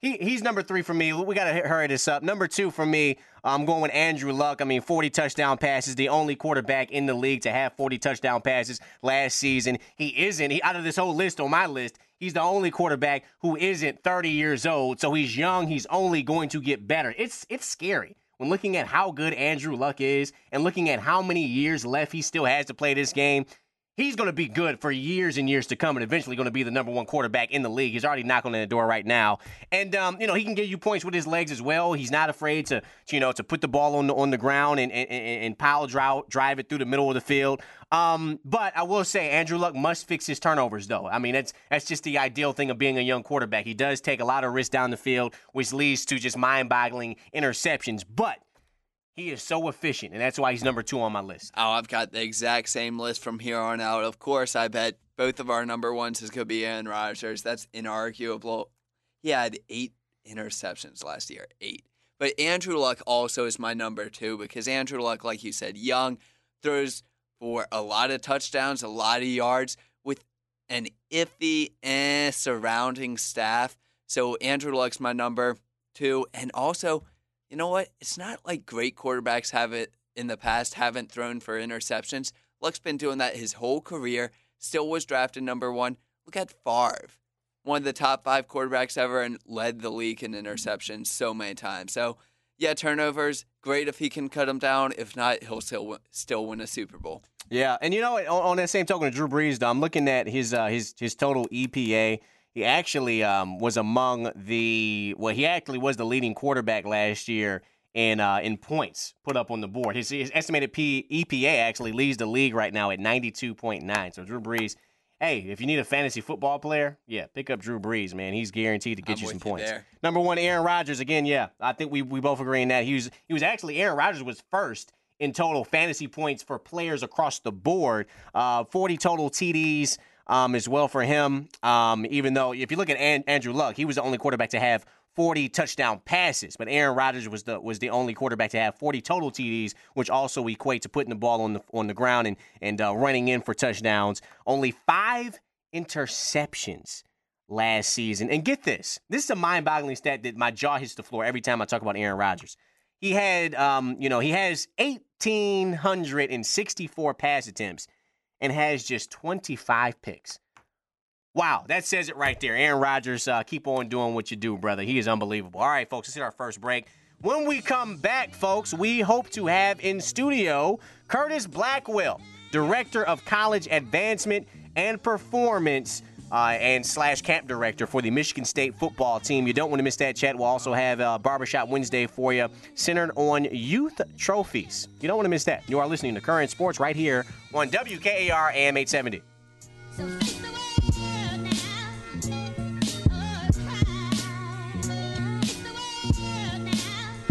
Speaker 2: he he's number three for me. We got to hurry this up. Number two for me, I'm going with Andrew Luck. I mean, forty touchdown passes, the only quarterback in the league to have forty touchdown passes last season. He isn't. He, out of this whole list on my list, he's the only quarterback who isn't thirty years old. So he's young. He's only going to get better. It's it's scary when looking at how good Andrew Luck is and looking at how many years left he still has to play this game. He's going to be good for years and years to come and eventually going to be the number one quarterback in the league. He's already knocking on the door right now. And, um, you know, he can give you points with his legs as well. He's not afraid to, to you know, to put the ball on the, on the ground and, and, and pile drive, drive it through the middle of the field. Um, but I will say Andrew Luck must fix his turnovers, though. I mean, that's, that's just the ideal thing of being a young quarterback. He does take a lot of risks down the field, which leads to just mind-boggling interceptions. But he is so efficient, and that's why he's number two on my list.
Speaker 5: Oh, I've got the exact same list from here on out. Of course, I bet both of our number ones is going to be Aaron Rodgers. That's inarguable. He had eight interceptions last year, eight. But Andrew Luck also is my number two because Andrew Luck, like you said, young, throws for a lot of touchdowns, a lot of yards with an iffy eh, surrounding staff. So Andrew Luck's my number two. And also, you know what? It's not like great quarterbacks have it in the past, haven't thrown for interceptions. Luck's been doing that his whole career, still was drafted number one. Look at Favre, one of the top five quarterbacks ever and led the league in interceptions so many times. So, yeah, turnovers, great if he can cut them down. If not, he'll still win, still win a Super Bowl.
Speaker 2: Yeah, and you know what? On, on that same token of Drew Brees, though, I'm looking at his uh, his his total E P A. He actually um, was among the – well, he actually was the leading quarterback last year in uh, in points put up on the board. His, his estimated P, E P A actually leads the league right now at ninety-two point nine. So Drew Brees, hey, if you need a fantasy football player, yeah, pick up Drew Brees, man. He's guaranteed to get
Speaker 5: I'm
Speaker 2: you some
Speaker 5: you
Speaker 2: points.
Speaker 5: there.
Speaker 2: Number one, Aaron Rodgers. Again, yeah, I think we we both agree on that. He was, he was actually – Aaron Rodgers was first in total fantasy points for players across the board. Uh, forty total T Ds. Um, as well for him, um, even though if you look at An- Andrew Luck, he was the only quarterback to have forty touchdown passes, but Aaron Rodgers was the was the only quarterback to have forty total T Ds, which also equate to putting the ball on the on the ground and and uh, running in for touchdowns. Only five interceptions last season, and get this: this is a mind-boggling stat that my jaw hits the floor every time I talk about Aaron Rodgers. He had, um, you know, he has one thousand eight hundred sixty-four pass attempts. And has just twenty-five picks. Wow, that says it right there. Aaron Rodgers, uh, keep on doing what you do, brother. He is unbelievable. All right, folks, let's hit our first break. When we come back, folks, we hope to have in studio Curtis Blackwell, Director of College Advancement and Performance uh, and slash camp director for the Michigan State football team. You don't want to miss that chat. We'll also have uh, Barbershop Wednesday for you, centered on youth trophies. You don't want to miss that. You are listening to Current Sports right here on W K A R A M eight seventy.
Speaker 6: So face the world now. Oh, cry. Face the world now.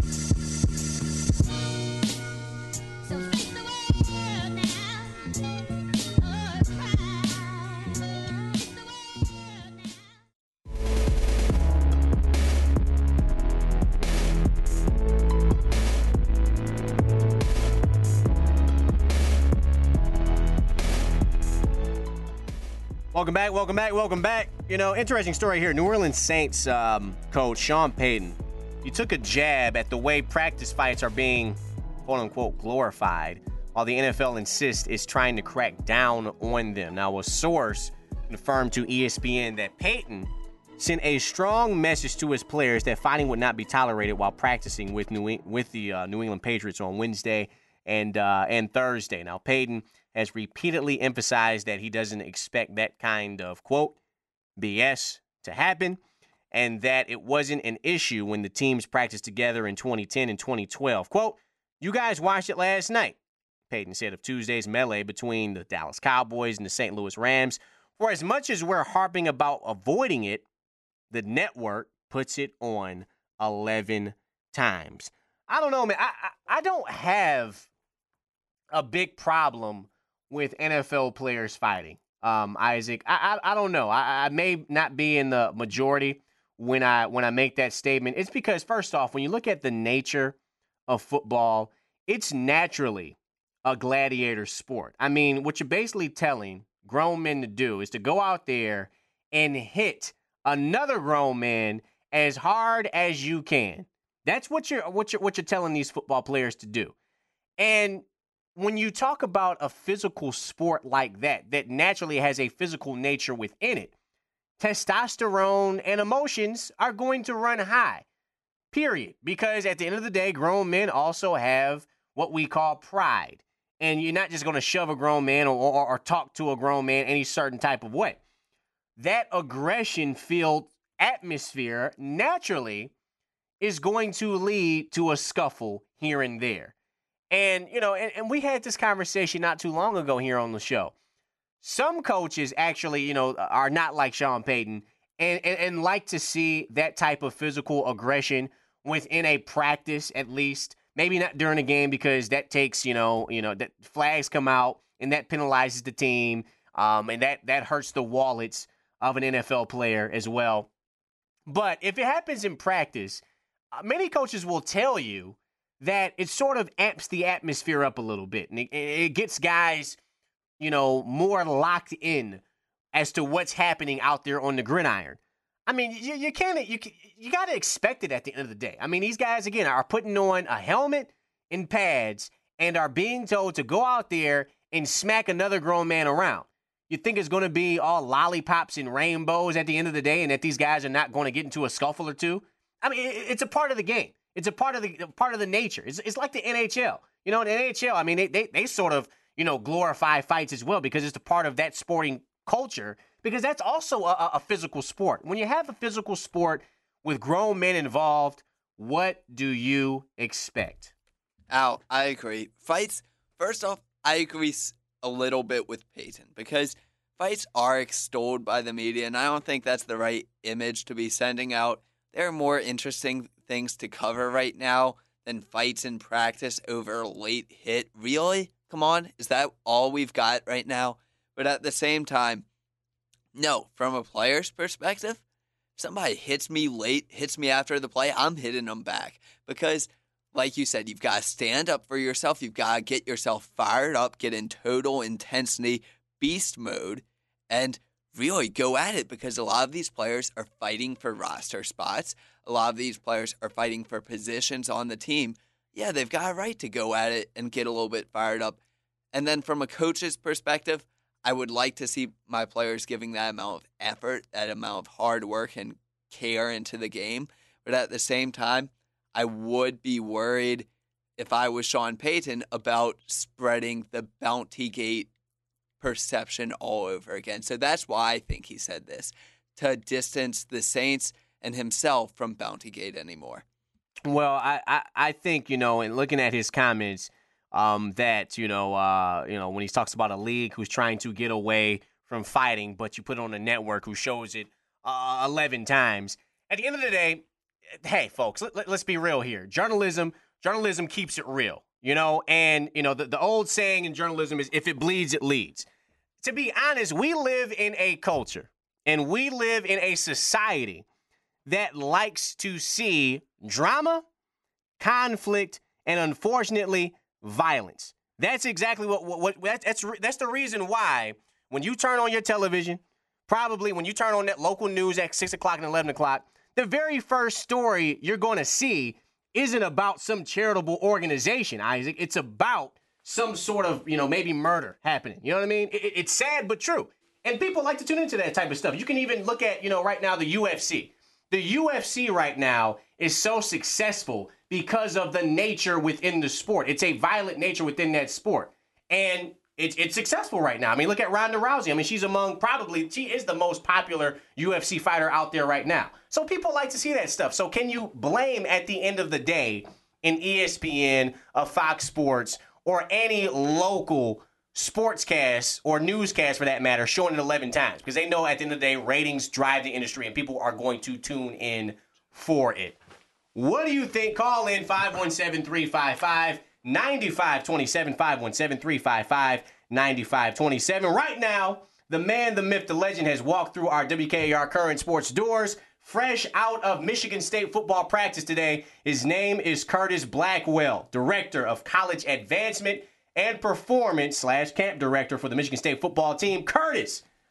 Speaker 6: So face the world now. Oh, cry. Face the world now.
Speaker 2: Welcome back, welcome back, welcome back. You know, interesting story here. New Orleans Saints um, coach Sean Payton, he took a jab at the way practice fights are being, quote-unquote, glorified, while the N F L insists it's trying to crack down on them. Now, a source confirmed to E S P N that Payton sent a strong message to his players that fighting would not be tolerated while practicing with New with the uh, New England Patriots on Wednesday and uh, and Thursday. Now, Payton has repeatedly emphasized that he doesn't expect that kind of, quote, B S to happen, and that it wasn't an issue when the teams practiced together in twenty ten and twenty twelve. Quote, you guys watched it last night, Payton said of Tuesday's melee between the Dallas Cowboys and the Saint Louis Rams. For as much as we're harping about avoiding it, the network puts it on eleven times. I don't know, man. I, I, I don't have a big problem with N F L players fighting. Um, Isaac, I, I I don't know. I, I may not be in the majority when I when I make that statement. It's because, first off, when you look at the nature of football, it's naturally a gladiator sport. I mean, what you're basically telling grown men to do is to go out there and hit another grown man as hard as you can. That's what you're what you're what you're telling these football players to do. And when you talk about a physical sport like that, that naturally has a physical nature within it, testosterone and emotions are going to run high. Period. Because at the end of the day, grown men also have what we call pride. And you're not just going to shove a grown man or, or, or talk to a grown man any certain type of way. That aggression-filled atmosphere naturally is going to lead to a scuffle here and there. And, you know, and, and we had this conversation not too long ago here on the show. Some coaches actually, you know, are not like Sean Payton and, and, and like to see that type of physical aggression within a practice at least. Maybe not during a game because that takes, you know, you know, that flags come out and that penalizes the team, um, and that that hurts the wallets of an N F L player as well. But if it happens in practice, uh, many coaches will tell you that it sort of amps the atmosphere up a little bit, and it, it gets guys, you know, more locked in as to what's happening out there on the gridiron. I mean, you, you can't, you, you got to expect it at the end of the day. I mean, these guys, again, are putting on a helmet and pads and are being told to go out there and smack another grown man around. You think it's going to be all lollipops and rainbows at the end of the day and that these guys are not going to get into a scuffle or two? I mean, it, it's a part of the game. It's a part of the part of the nature. It's, it's like the N H L. You know, in the N H L, I mean, they, they, they sort of, you know, glorify fights as well because it's a part of that sporting culture. Because that's also a, a physical sport. When you have a physical sport with grown men involved, what do you expect?
Speaker 5: Al, I agree. Fights, first off, I agree a little bit with Peyton because fights are extolled by the media, and I don't think that's the right image to be sending out. There are more interesting things to cover right now than fights in practice over a late hit. Really? Come on? Is that all we've got right now? But at the same time, no, from a player's perspective, if somebody hits me late, hits me after the play, I'm hitting them back. Because, like you said, you've got to stand up for yourself. You've got to get yourself fired up, get in total intensity, beast mode, and really go at it. Because a lot of these players are fighting for roster spots. A lot of these players are fighting for positions on the team. Yeah, they've got a right to go at it and get a little bit fired up. And then from a coach's perspective, I would like to see my players giving that amount of effort, that amount of hard work and care into the game. But at the same time, I would be worried if I was Sean Payton about spreading the Bountygate perception all over again. So that's why I think he said this, to distance the Saints and himself from Bountygate anymore.
Speaker 2: Well, I, I, I think, you know, in looking at his comments, Um, that, you know, uh, you know, when he talks about a league who's trying to get away from fighting, but you put it on a network who shows it uh, eleven times. At the end of the day, hey, folks, let, let, let's be real here. Journalism, journalism keeps it real, you know, and, you know, the, the old saying in journalism is if it bleeds, it leads. To be honest, we live in a culture and we live in a society that likes to see drama, conflict, and unfortunately, violence. That's exactly what, what, what that's, that's that's the reason why when you turn on your television, probably when you turn on that local news at six o'clock and eleven o'clock, the very first story you're going to see isn't about some charitable organization, Isaac. It's about some sort of, you know, maybe murder happening. You know what I mean? It, it's sad but true. And people like to tune into that type of stuff. You can even look at, you know, right now the U F C. The U F C right now is so successful because of the nature within the sport. It's a violent nature within that sport. And it's it's successful right now. I mean, look at Ronda Rousey. I mean, she's among probably, she is the most popular U F C fighter out there right now. So people like to see that stuff. So can you blame at the end of the day an E S P N, a Fox Sports, or any local sportscast or newscast for that matter showing it eleven times? Because they know at the end of the day, ratings drive the industry and people are going to tune in for it. What do you think? Call in five one seven, three five five, nine five two seven, five one seven, three five five, nine five two seven. Right now, the man, the myth, the legend has walked through our W K A R Current Sports doors, fresh out of Michigan State football practice today. His name is Curtis Blackwell, Director of College Advancement and Performance slash Camp Director for the Michigan State football team. Curtis,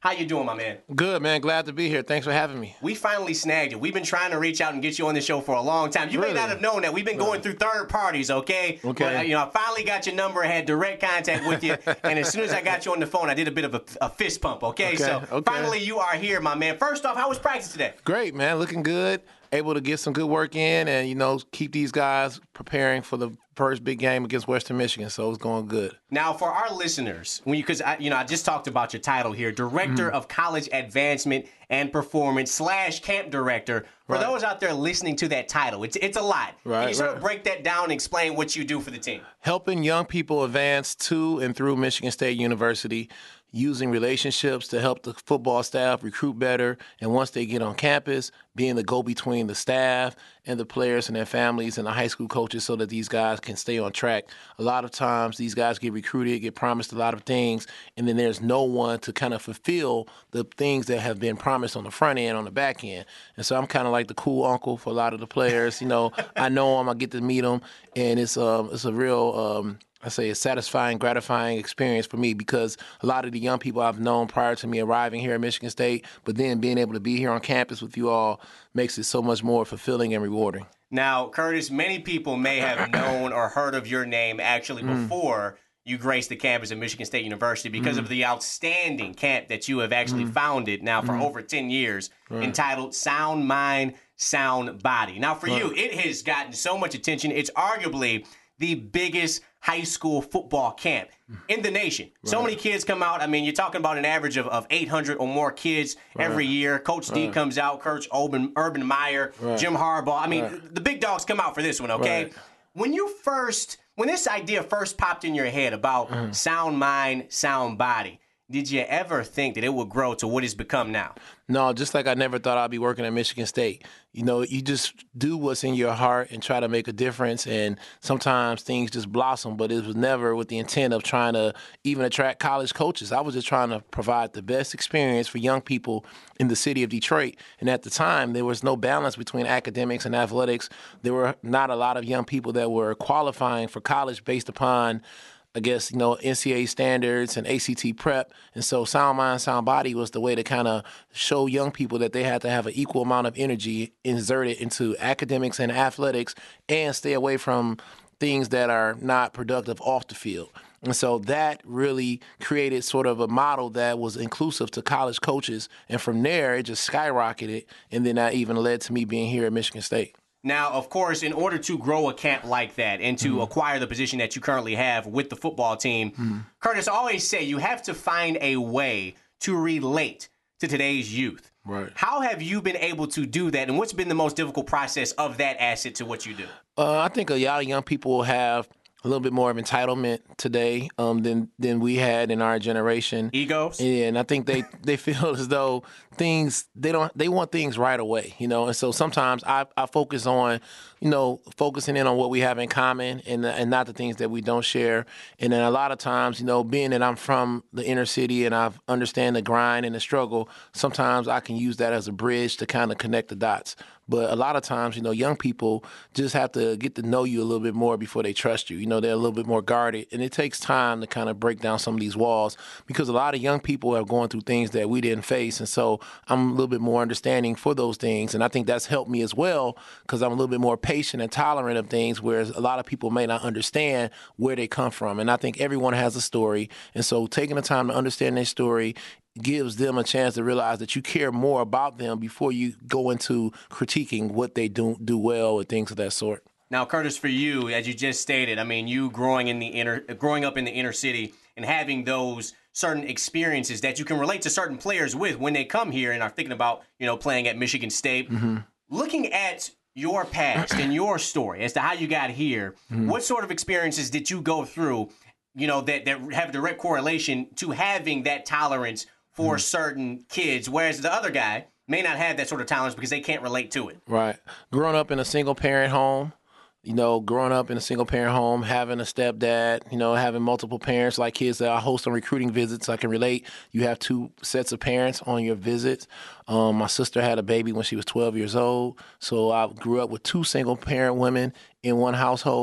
Speaker 2: How you doing, my man?
Speaker 7: Good, man. Glad to be here. Thanks for having me.
Speaker 2: We finally snagged you. We've been trying to reach out and get you on the show for a long time. You
Speaker 7: Really?
Speaker 2: may not have known that. We've been going through third parties, okay?
Speaker 7: Okay.
Speaker 2: But, uh, you know, I finally got your number, had direct contact with you, and as soon as I got you on the phone, I did a bit of a, a fist pump, okay?
Speaker 7: Okay,
Speaker 2: So
Speaker 7: okay.
Speaker 2: finally you are here, my man. First off, how was practice today?
Speaker 7: Great, man. Looking good. Able to get some good work in and, you know, keep these guys preparing for the first big game against Western Michigan. So it's going good.
Speaker 2: Now, for our listeners, when you, because I, you know, I just talked about your title here, Director
Speaker 7: Mm-hmm.
Speaker 2: of College Advancement and Performance slash Camp Director. For
Speaker 7: Right.
Speaker 2: those out there listening to that title, it's it's a lot. Can
Speaker 7: Right,
Speaker 2: you sort of
Speaker 7: right.
Speaker 2: break that down and explain what you do for the team?
Speaker 7: Helping young people advance to and through Michigan State University, using relationships to help the football staff recruit better, and once they get on campus, being the go-between the staff and the players and their families and the high school coaches so that these guys can stay on track. A lot of times these guys get recruited, get promised a lot of things, and then there's no one to kind of fulfill the things that have been promised on the front end, on the back end. And so I'm kind of like the cool uncle for a lot of the players. You know, I know them, I get to meet them, and it's, um, it's a real... Um, I say a satisfying, gratifying experience for me because a lot of the young people I've known prior to me arriving here at Michigan State, but then being able to be here on campus with you all makes it so much more fulfilling and rewarding.
Speaker 2: Now, Curtis, many people may have known or heard of your name actually
Speaker 7: Mm.
Speaker 2: before you graced the campus at Michigan State University because
Speaker 7: Mm.
Speaker 2: of the outstanding camp that you have actually founded now for over ten years, entitled Sound Mind, Sound Body. Now, for you, it has gotten so much attention. It's arguably the biggest high school football camp in the nation. So many kids come out. I mean, you're talking about an average of, of eight hundred or more kids every year. Coach D comes out, Coach Urban, Urban Meyer, Jim Harbaugh. I mean, the big dogs come out for this one, okay?
Speaker 7: Right.
Speaker 2: When you first, when this idea first popped in your head about sound mind, sound body, did you ever think that it would grow to what it's become now?
Speaker 7: No, just like I never thought I'd be working at Michigan State. You know, you just do what's in your heart and try to make a difference, and sometimes things just blossom, but it was never with the intent of trying to even attract college coaches. I was just trying to provide the best experience for young people in the city of Detroit, and at the time, there was no balance between academics and athletics. There were not a lot of young people that were qualifying for college based upon I guess, you know, N C A A standards and A C T prep. And so Sound Mind, Sound Body was the way to kind of show young people that they had to have an equal amount of energy inserted into academics and athletics and stay away from things that are not productive off the field. And so that really created sort of a model that was inclusive to college coaches. And from there, it just skyrocketed. And then that even led to me being here at Michigan State.
Speaker 2: Now, of course, in order to grow a camp like that and to
Speaker 7: Mm.
Speaker 2: acquire the position that you currently have with the football team,
Speaker 7: Mm.
Speaker 2: Curtis, I always say you have to find a way to relate to today's youth.
Speaker 7: Right.
Speaker 2: How have you been able to do that, and what's been the most difficult process of that asset to what you do?
Speaker 7: Uh, I think a lot of young people have a little bit more of entitlement today um, than than we had in our generation.
Speaker 2: Egos?
Speaker 7: Yeah, and I think they, they feel as though things they don't they want things right away, you know. And so sometimes I, I focus on, you know, focusing in on what we have in common and and not the things that we don't share. And then a lot of times, you know, being that I'm from the inner city and I understand the grind and the struggle, sometimes I can use that as a bridge to kind of connect the dots. But a lot of times, you know, young people just have to get to know you a little bit more before they trust you. You know, they're a little bit more guarded. And it takes time to kind of break down some of these walls because a lot of young people are going through things that we didn't face. And so I'm a little bit more understanding for those things. And I think that's helped me as well because I'm a little bit more patient and tolerant of things, whereas a lot of people may not understand where they come from. And I think everyone has a story. And so taking the time to understand their story gives them a chance to realize that you care more about them before you go into critiquing what they do do well or things of that sort.
Speaker 2: Now, Curtis, for you, as you just stated, I mean, you growing in the inner, growing up in the inner city and having those certain experiences that you can relate to certain players with when they come here and are thinking about, you know, playing at Michigan State.
Speaker 7: Mm-hmm.
Speaker 2: Looking at your past and your story as to how you got here,
Speaker 7: Mm-hmm.
Speaker 2: what sort of experiences did you go through, you know, that, that have direct correlation to having that tolerance for certain kids, whereas the other guy may not have that sort of tolerance because they can't relate to it?
Speaker 7: Right. Growing up in a single parent home, you know, growing up in a single parent home, having a stepdad, you know, having multiple parents like kids that I host on recruiting visits, I can relate. You have two sets of parents on your visits. Um, my sister had a baby when she was twelve years old. So I grew up with two single parent women in one household.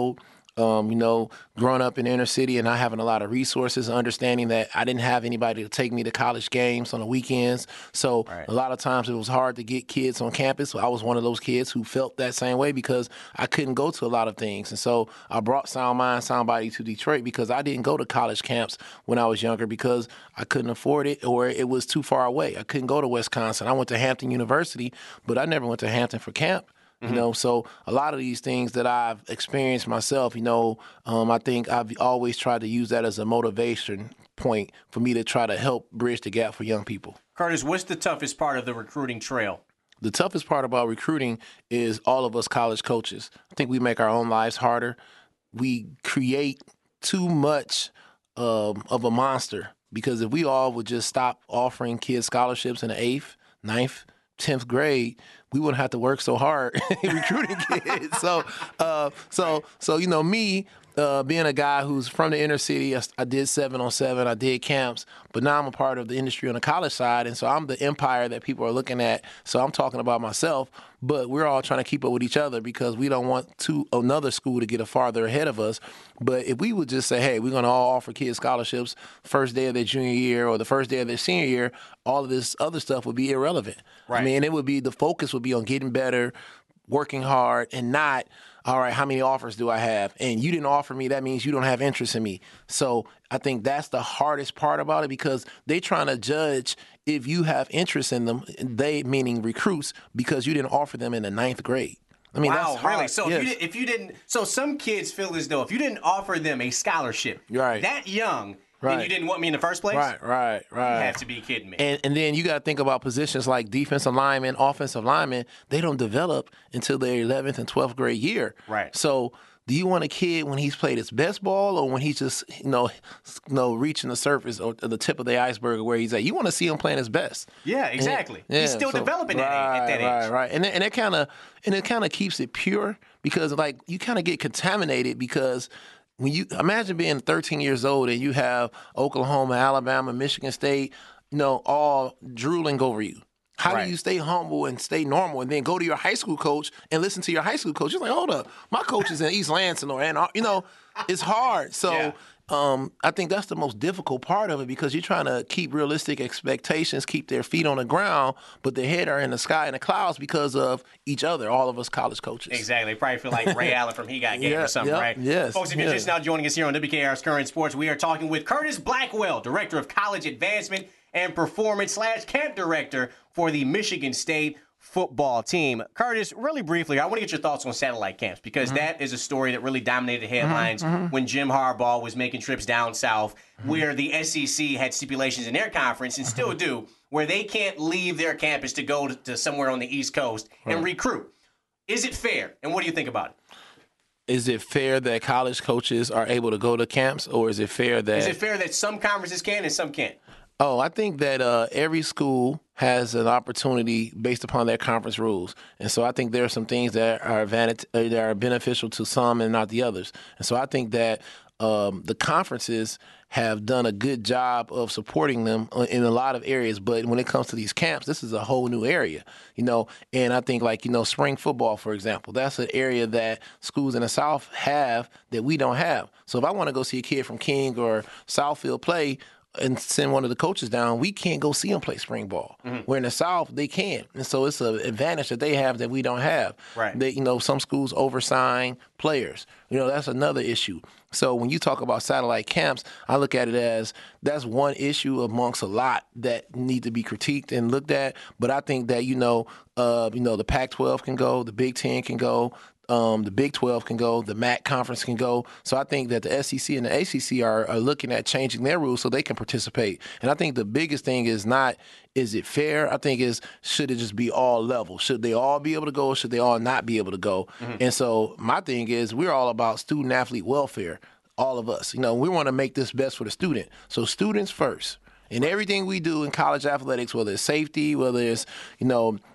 Speaker 7: Um, you know, growing up in the inner city and not having a lot of resources, understanding that I didn't have anybody to take me to college games on the weekends. So
Speaker 2: Right.
Speaker 7: a lot of times it was hard to get kids on campus. So I was one of those kids who felt that same way because I couldn't go to a lot of things. And so I brought Sound Mind, Sound Body to Detroit because I didn't go to college camps when I was younger because I couldn't afford it or it was too far away. I couldn't go to Wisconsin. I went to Hampton University, but I never went to Hampton for camp. You know, so a lot of these things that I've experienced myself, you know, um, I think I've always tried to use that as a motivation point for me to try to help bridge the gap for young people.
Speaker 2: Curtis, what's the toughest part of the recruiting trail?
Speaker 7: The toughest part about recruiting is all of us college coaches. I think we make our own lives harder. We create too much um, of a monster because if we all would just stop offering kids scholarships in the eighth, ninth, tenth grade, we wouldn't have to work so hard recruiting kids. So, uh, so, so you know, me uh, being a guy who's from the inner city, I, I did seven on seven, I did camps, but now I'm a part of the industry on the college side, and so I'm the empire that people are looking at. So I'm talking about myself, but we're all trying to keep up with each other because we don't want to another school to get a farther ahead of us. But if we would just say, hey, we're going to all offer kids scholarships first day of their junior year or the first day of their senior year, all of this other stuff would be irrelevant.
Speaker 2: Right.
Speaker 7: I mean, it would be the focus would be on getting better, working hard, and not, all right, how many offers do I have? And you didn't offer me, that means you don't have interest in me. So I think that's the hardest part about it because they trying to judge if you have interest in them, they meaning recruits, because you didn't offer them in the ninth grade. I mean,
Speaker 2: Wow,
Speaker 7: that's hard.
Speaker 2: really? So
Speaker 7: Yes.
Speaker 2: if, you did, if you didn't, so some kids feel as though if you didn't offer them a scholarship
Speaker 7: Right.
Speaker 2: that young, then
Speaker 7: Right.
Speaker 2: you didn't want me in the first place?
Speaker 7: Right, right, right.
Speaker 2: You have to be kidding me.
Speaker 7: And and then you got to think about positions like defensive linemen, offensive linemen. They don't develop until their eleventh and twelfth grade year.
Speaker 2: Right.
Speaker 7: So do you want a kid when he's played his best ball or when he's just, you know, you know reaching the surface or the tip of the iceberg where he's at? You want to see him playing his best.
Speaker 2: Yeah, exactly.
Speaker 7: And-
Speaker 2: He's
Speaker 7: yeah,
Speaker 2: still
Speaker 7: so-
Speaker 2: developing that
Speaker 7: right,
Speaker 2: age, at that
Speaker 7: right,
Speaker 2: age.
Speaker 7: Right, and it- and it kind of and it kind of keeps it pure because like you kind of get contaminated because when you imagine being thirteen years old and you have Oklahoma, Alabama, Michigan State, you know, all drooling over you. How
Speaker 2: Right.
Speaker 7: do you stay humble and stay normal and then go to your high school coach and listen to your high school coach? You're like, hold up, my coach is in East Lansing or, and you know, it's hard. So
Speaker 2: Yeah.
Speaker 7: um, I think that's the most difficult part of it because you're trying to keep realistic expectations, keep their feet on the ground, but their head are in the sky and the clouds because of each other, all of us college coaches.
Speaker 2: Exactly. Probably feel like Ray Allen from He Got Game
Speaker 7: Yeah,
Speaker 2: or something,
Speaker 7: yeah,
Speaker 2: right?
Speaker 7: yes,
Speaker 2: Folks, if you're
Speaker 7: yeah.
Speaker 2: just now joining us here on W K R's Current Sports, we are talking with Curtis Blackwell, Director of College Advancement and Performance slash Camp Director for the Michigan State football team. Curtis, really briefly, I want to get your thoughts on satellite camps because
Speaker 7: Mm-hmm.
Speaker 2: that is a story that really dominated headlines when Jim Harbaugh was making trips down south,
Speaker 7: Mm-hmm.
Speaker 2: where the S E C had stipulations in their conference and still do, where they can't leave their campus to go to, to somewhere on the East Coast and recruit. Is it fair? And what do you think about it?
Speaker 7: Is it fair that college coaches are able to go to camps, or is it fair that
Speaker 2: Is it fair that some conferences can and some can't?
Speaker 7: Oh, I think that uh, every school has an opportunity based upon their conference rules, and so I think there are some things that are advantage, uh, that are beneficial to some and not the others. And so I think that um, the conferences have done a good job of supporting them in a lot of areas. But when it comes to these camps, this is a whole new area, you know. And I think, like, you know, spring football, for example, that's an area that schools in the South have that we don't have. So if I want to go see a kid from King or Southfield play and send one of the coaches down, we can't go see them play spring ball. Where in the South, they can. And so it's an advantage that they have that we don't have.
Speaker 2: Right.
Speaker 7: They, you know, some schools oversign players. You know, that's another issue. So when you talk about satellite camps, I look at it as that's one issue amongst a lot that need to be critiqued and looked at. But I think that, you know, uh, you know, the Pac twelve can go, the Big Ten can go, Um, the Big twelve can go, the M A C conference can go. So I think that the S E C and the A C C are, are looking at changing their rules so they can participate. And I think the biggest thing is not, is it fair? I think is, should it just be all level? Should they all be able to go or should they all not be able to go? Mm-hmm. And so my thing is we're all about student athlete welfare, all of us. You know, we want to make this best for the student. So students first. And everything we do in college athletics, whether it's safety, whether it's, you know,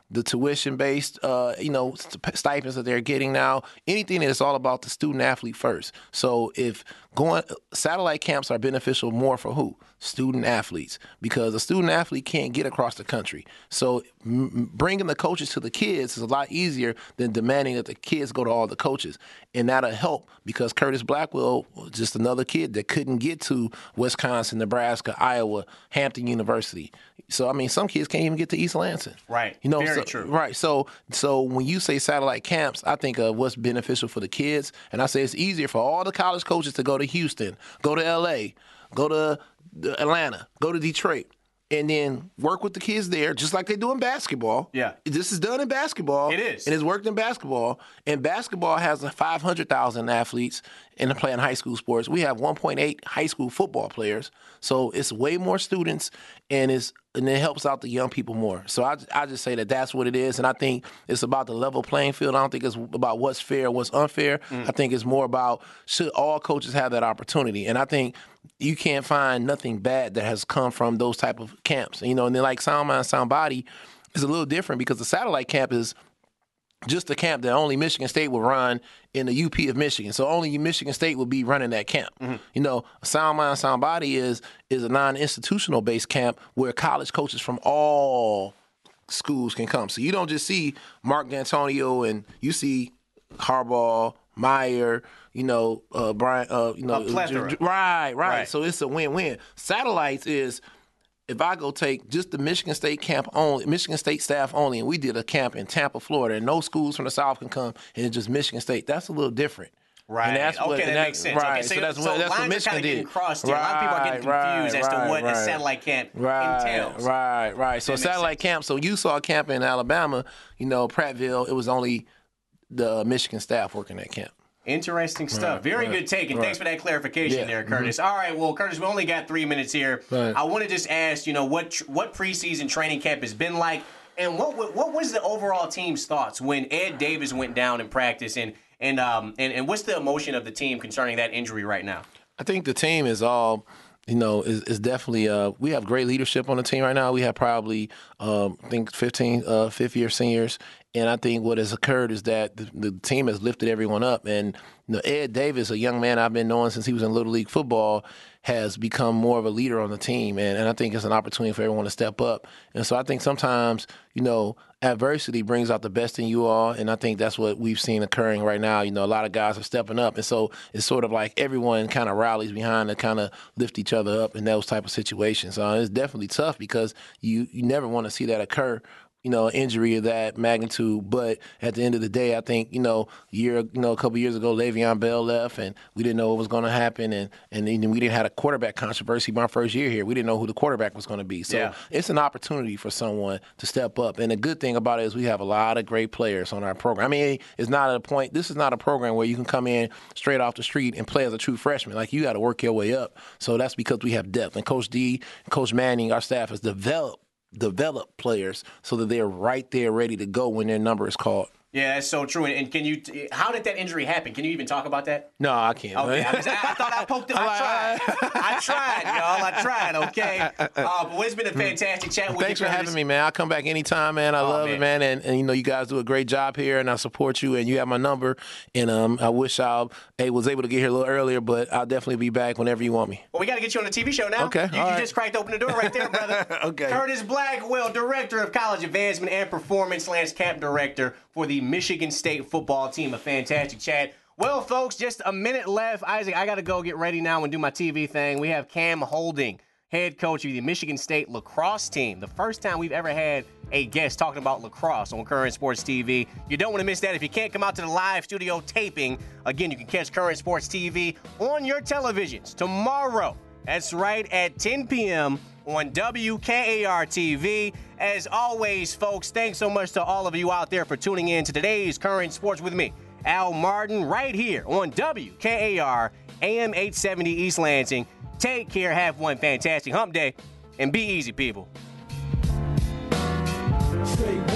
Speaker 7: the tuition-based, uh, you know, st- stipends that they're getting now. Anything that is all about the student athlete first. So if going satellite camps are beneficial more for who? Student athletes, because a student athlete can't get across the country. So m- bringing the coaches to the kids is a lot easier than demanding that the kids go to all the coaches, and that'll help because Curtis Blackwell was just another kid that couldn't get to Wisconsin, Nebraska, Iowa, Hampton University. So I mean, some kids can't even get to East Lansing.
Speaker 2: Right.
Speaker 7: You know,
Speaker 2: Very
Speaker 7: so,
Speaker 2: true.
Speaker 7: Right. So so when you say satellite camps, I think of what's beneficial for the kids, and I say it's easier for all the college coaches to go to Houston, go to L A, go to Atlanta, go to Detroit, and then work with the kids there, just like they do in basketball.
Speaker 2: Yeah.
Speaker 7: This is done in basketball.
Speaker 2: It is.
Speaker 7: And it's worked in basketball. And basketball has five hundred thousand athletes in playing high school sports. We have one point eight high school football players. So it's way more students, and it's and it helps out the young people more. So I, I just say that that's what it is. And I think it's about the level playing field. I don't think it's about what's fair, what's unfair. Mm. I think it's more about should all coaches have that opportunity. And I think you can't find nothing bad that has come from those type of camps. You know, and then like Sound Mind, Sound Body is a little different because the satellite camp is just a camp that only Michigan State will run in the U P of Michigan. So only Michigan State will be running that camp. Mm-hmm. You know, Sound Mind, Sound Body is is a non-institutional based camp where college coaches from all schools can come. So you don't just see Mark D'Antonio and you see Harbaugh, Meyer, you know, uh, Brian, uh, you know,
Speaker 2: A plethora.
Speaker 7: right, right,
Speaker 2: Right.
Speaker 7: So it's a win-win. Satellites is if I go take just the Michigan State camp only, Michigan State staff only, and we did a camp in Tampa, Florida, and no schools from the South can come, and it's just Michigan State. That's a little different.
Speaker 2: Right.
Speaker 7: And that's
Speaker 2: okay,
Speaker 7: what,
Speaker 2: that,
Speaker 7: and that
Speaker 2: makes sense.
Speaker 7: Right.
Speaker 2: Okay, so,
Speaker 7: so that's
Speaker 2: so
Speaker 7: what, that's
Speaker 2: lines
Speaker 7: what Michigan
Speaker 2: are kind of
Speaker 7: did.
Speaker 2: getting crossed here. A lot of people are getting
Speaker 7: Right,
Speaker 2: confused as to
Speaker 7: right,
Speaker 2: what
Speaker 7: right.
Speaker 2: a satellite camp
Speaker 7: Right,
Speaker 2: entails.
Speaker 7: right, right. So
Speaker 2: That makes
Speaker 7: satellite
Speaker 2: sense.
Speaker 7: camp. So you saw a camp in Alabama, you know, Prattville. It was only the Michigan staff working that camp.
Speaker 2: Interesting stuff.
Speaker 7: Right,
Speaker 2: Very
Speaker 7: right,
Speaker 2: good take, and
Speaker 7: right.
Speaker 2: thanks for that clarification
Speaker 7: Yeah,
Speaker 2: there, Curtis. All right, well, Curtis, we only got three minutes here.
Speaker 7: Right.
Speaker 2: I want to just ask, you know, what tr- what preseason training camp has been like, and what what what was the overall team's thoughts when Ed Davis went down in practice, and and um and, and what's the emotion of the team concerning that injury right now?
Speaker 7: I think the team is all, you know, is, is definitely, uh, we have great leadership on the team right now. We have probably, um, I think, fifteen uh, fifth-year seniors. And I think what has occurred is that the, the team has lifted everyone up. And you know, Ed Davis, a young man I've been knowing since he was in Little League football, has become more of a leader on the team. And, and I think it's an opportunity for everyone to step up. And so I think sometimes, you know, adversity brings out the best in you all. And I think that's what we've seen occurring right now. You know, a lot of guys are stepping up. And so it's sort of like everyone kind of rallies behind to kind of lift each other up in those type of situations. So it's definitely tough because you, you never want to see that occur. You know, injury of that magnitude. But at the end of the day, I think, you know, a year, you know, a couple years ago, Le'Veon Bell left, and we didn't know what was going to happen, and and then we didn't have a quarterback controversy my first year here. We didn't know who the quarterback was going to be. So
Speaker 2: Yeah.
Speaker 7: it's an opportunity for someone to step up. And the good thing about it is we have a lot of great players on our program. I mean, it's not at a point. This is not a program where you can come in straight off the street and play as a true freshman. Like, you got to work your way up. So that's because we have depth. And Coach D, Coach Manning, our staff has developed. develop players so that they're right there ready to go when their number is called.
Speaker 2: Yeah, that's so true. And, and can you? How did that injury happen? Can you even talk about that?
Speaker 7: No, I can't.
Speaker 2: Okay, I, was, I thought I poked it. I tried. I tried, y'all. I tried. Okay. Uh, but it's been a fantastic chat with
Speaker 7: Thanks
Speaker 2: you.
Speaker 7: for
Speaker 2: Curtis.
Speaker 7: having me, man. I'll come back anytime, man. I
Speaker 2: Oh,
Speaker 7: love
Speaker 2: man.
Speaker 7: it, man. And, and, you know, you guys do a great job here, and I support you, and you have my number. And um, I wish I hey, was able to get here a little earlier, but I'll definitely be back whenever you want me.
Speaker 2: Well, we got to get you on the T V show now.
Speaker 7: Okay,
Speaker 2: You,
Speaker 7: all
Speaker 2: you
Speaker 7: right.
Speaker 2: just cracked open the door right there, brother.
Speaker 7: Okay.
Speaker 2: Curtis Blackwell, Director of College Advancement and Performance, Lance Camp Director for the Michigan State football team. A fantastic chat. Well, folks, just a minute left. Isaac, I got to go get ready now and do my T V thing. We have Cam Holding, head coach of the Michigan State lacrosse team. The first time we've ever had a guest talking about lacrosse on Current Sports T V. You don't want to miss that. If you can't come out to the live studio taping, again, you can catch Current Sports T V on your televisions tomorrow. That's right, at ten p.m. on W K A R T V. As always, folks, thanks so much to all of you out there for tuning in to today's Current Sports with me, Al Martin, right here on W K A R A M eight seventy East Lansing. Take care, have one fantastic hump day, and be easy, people.
Speaker 8: Straight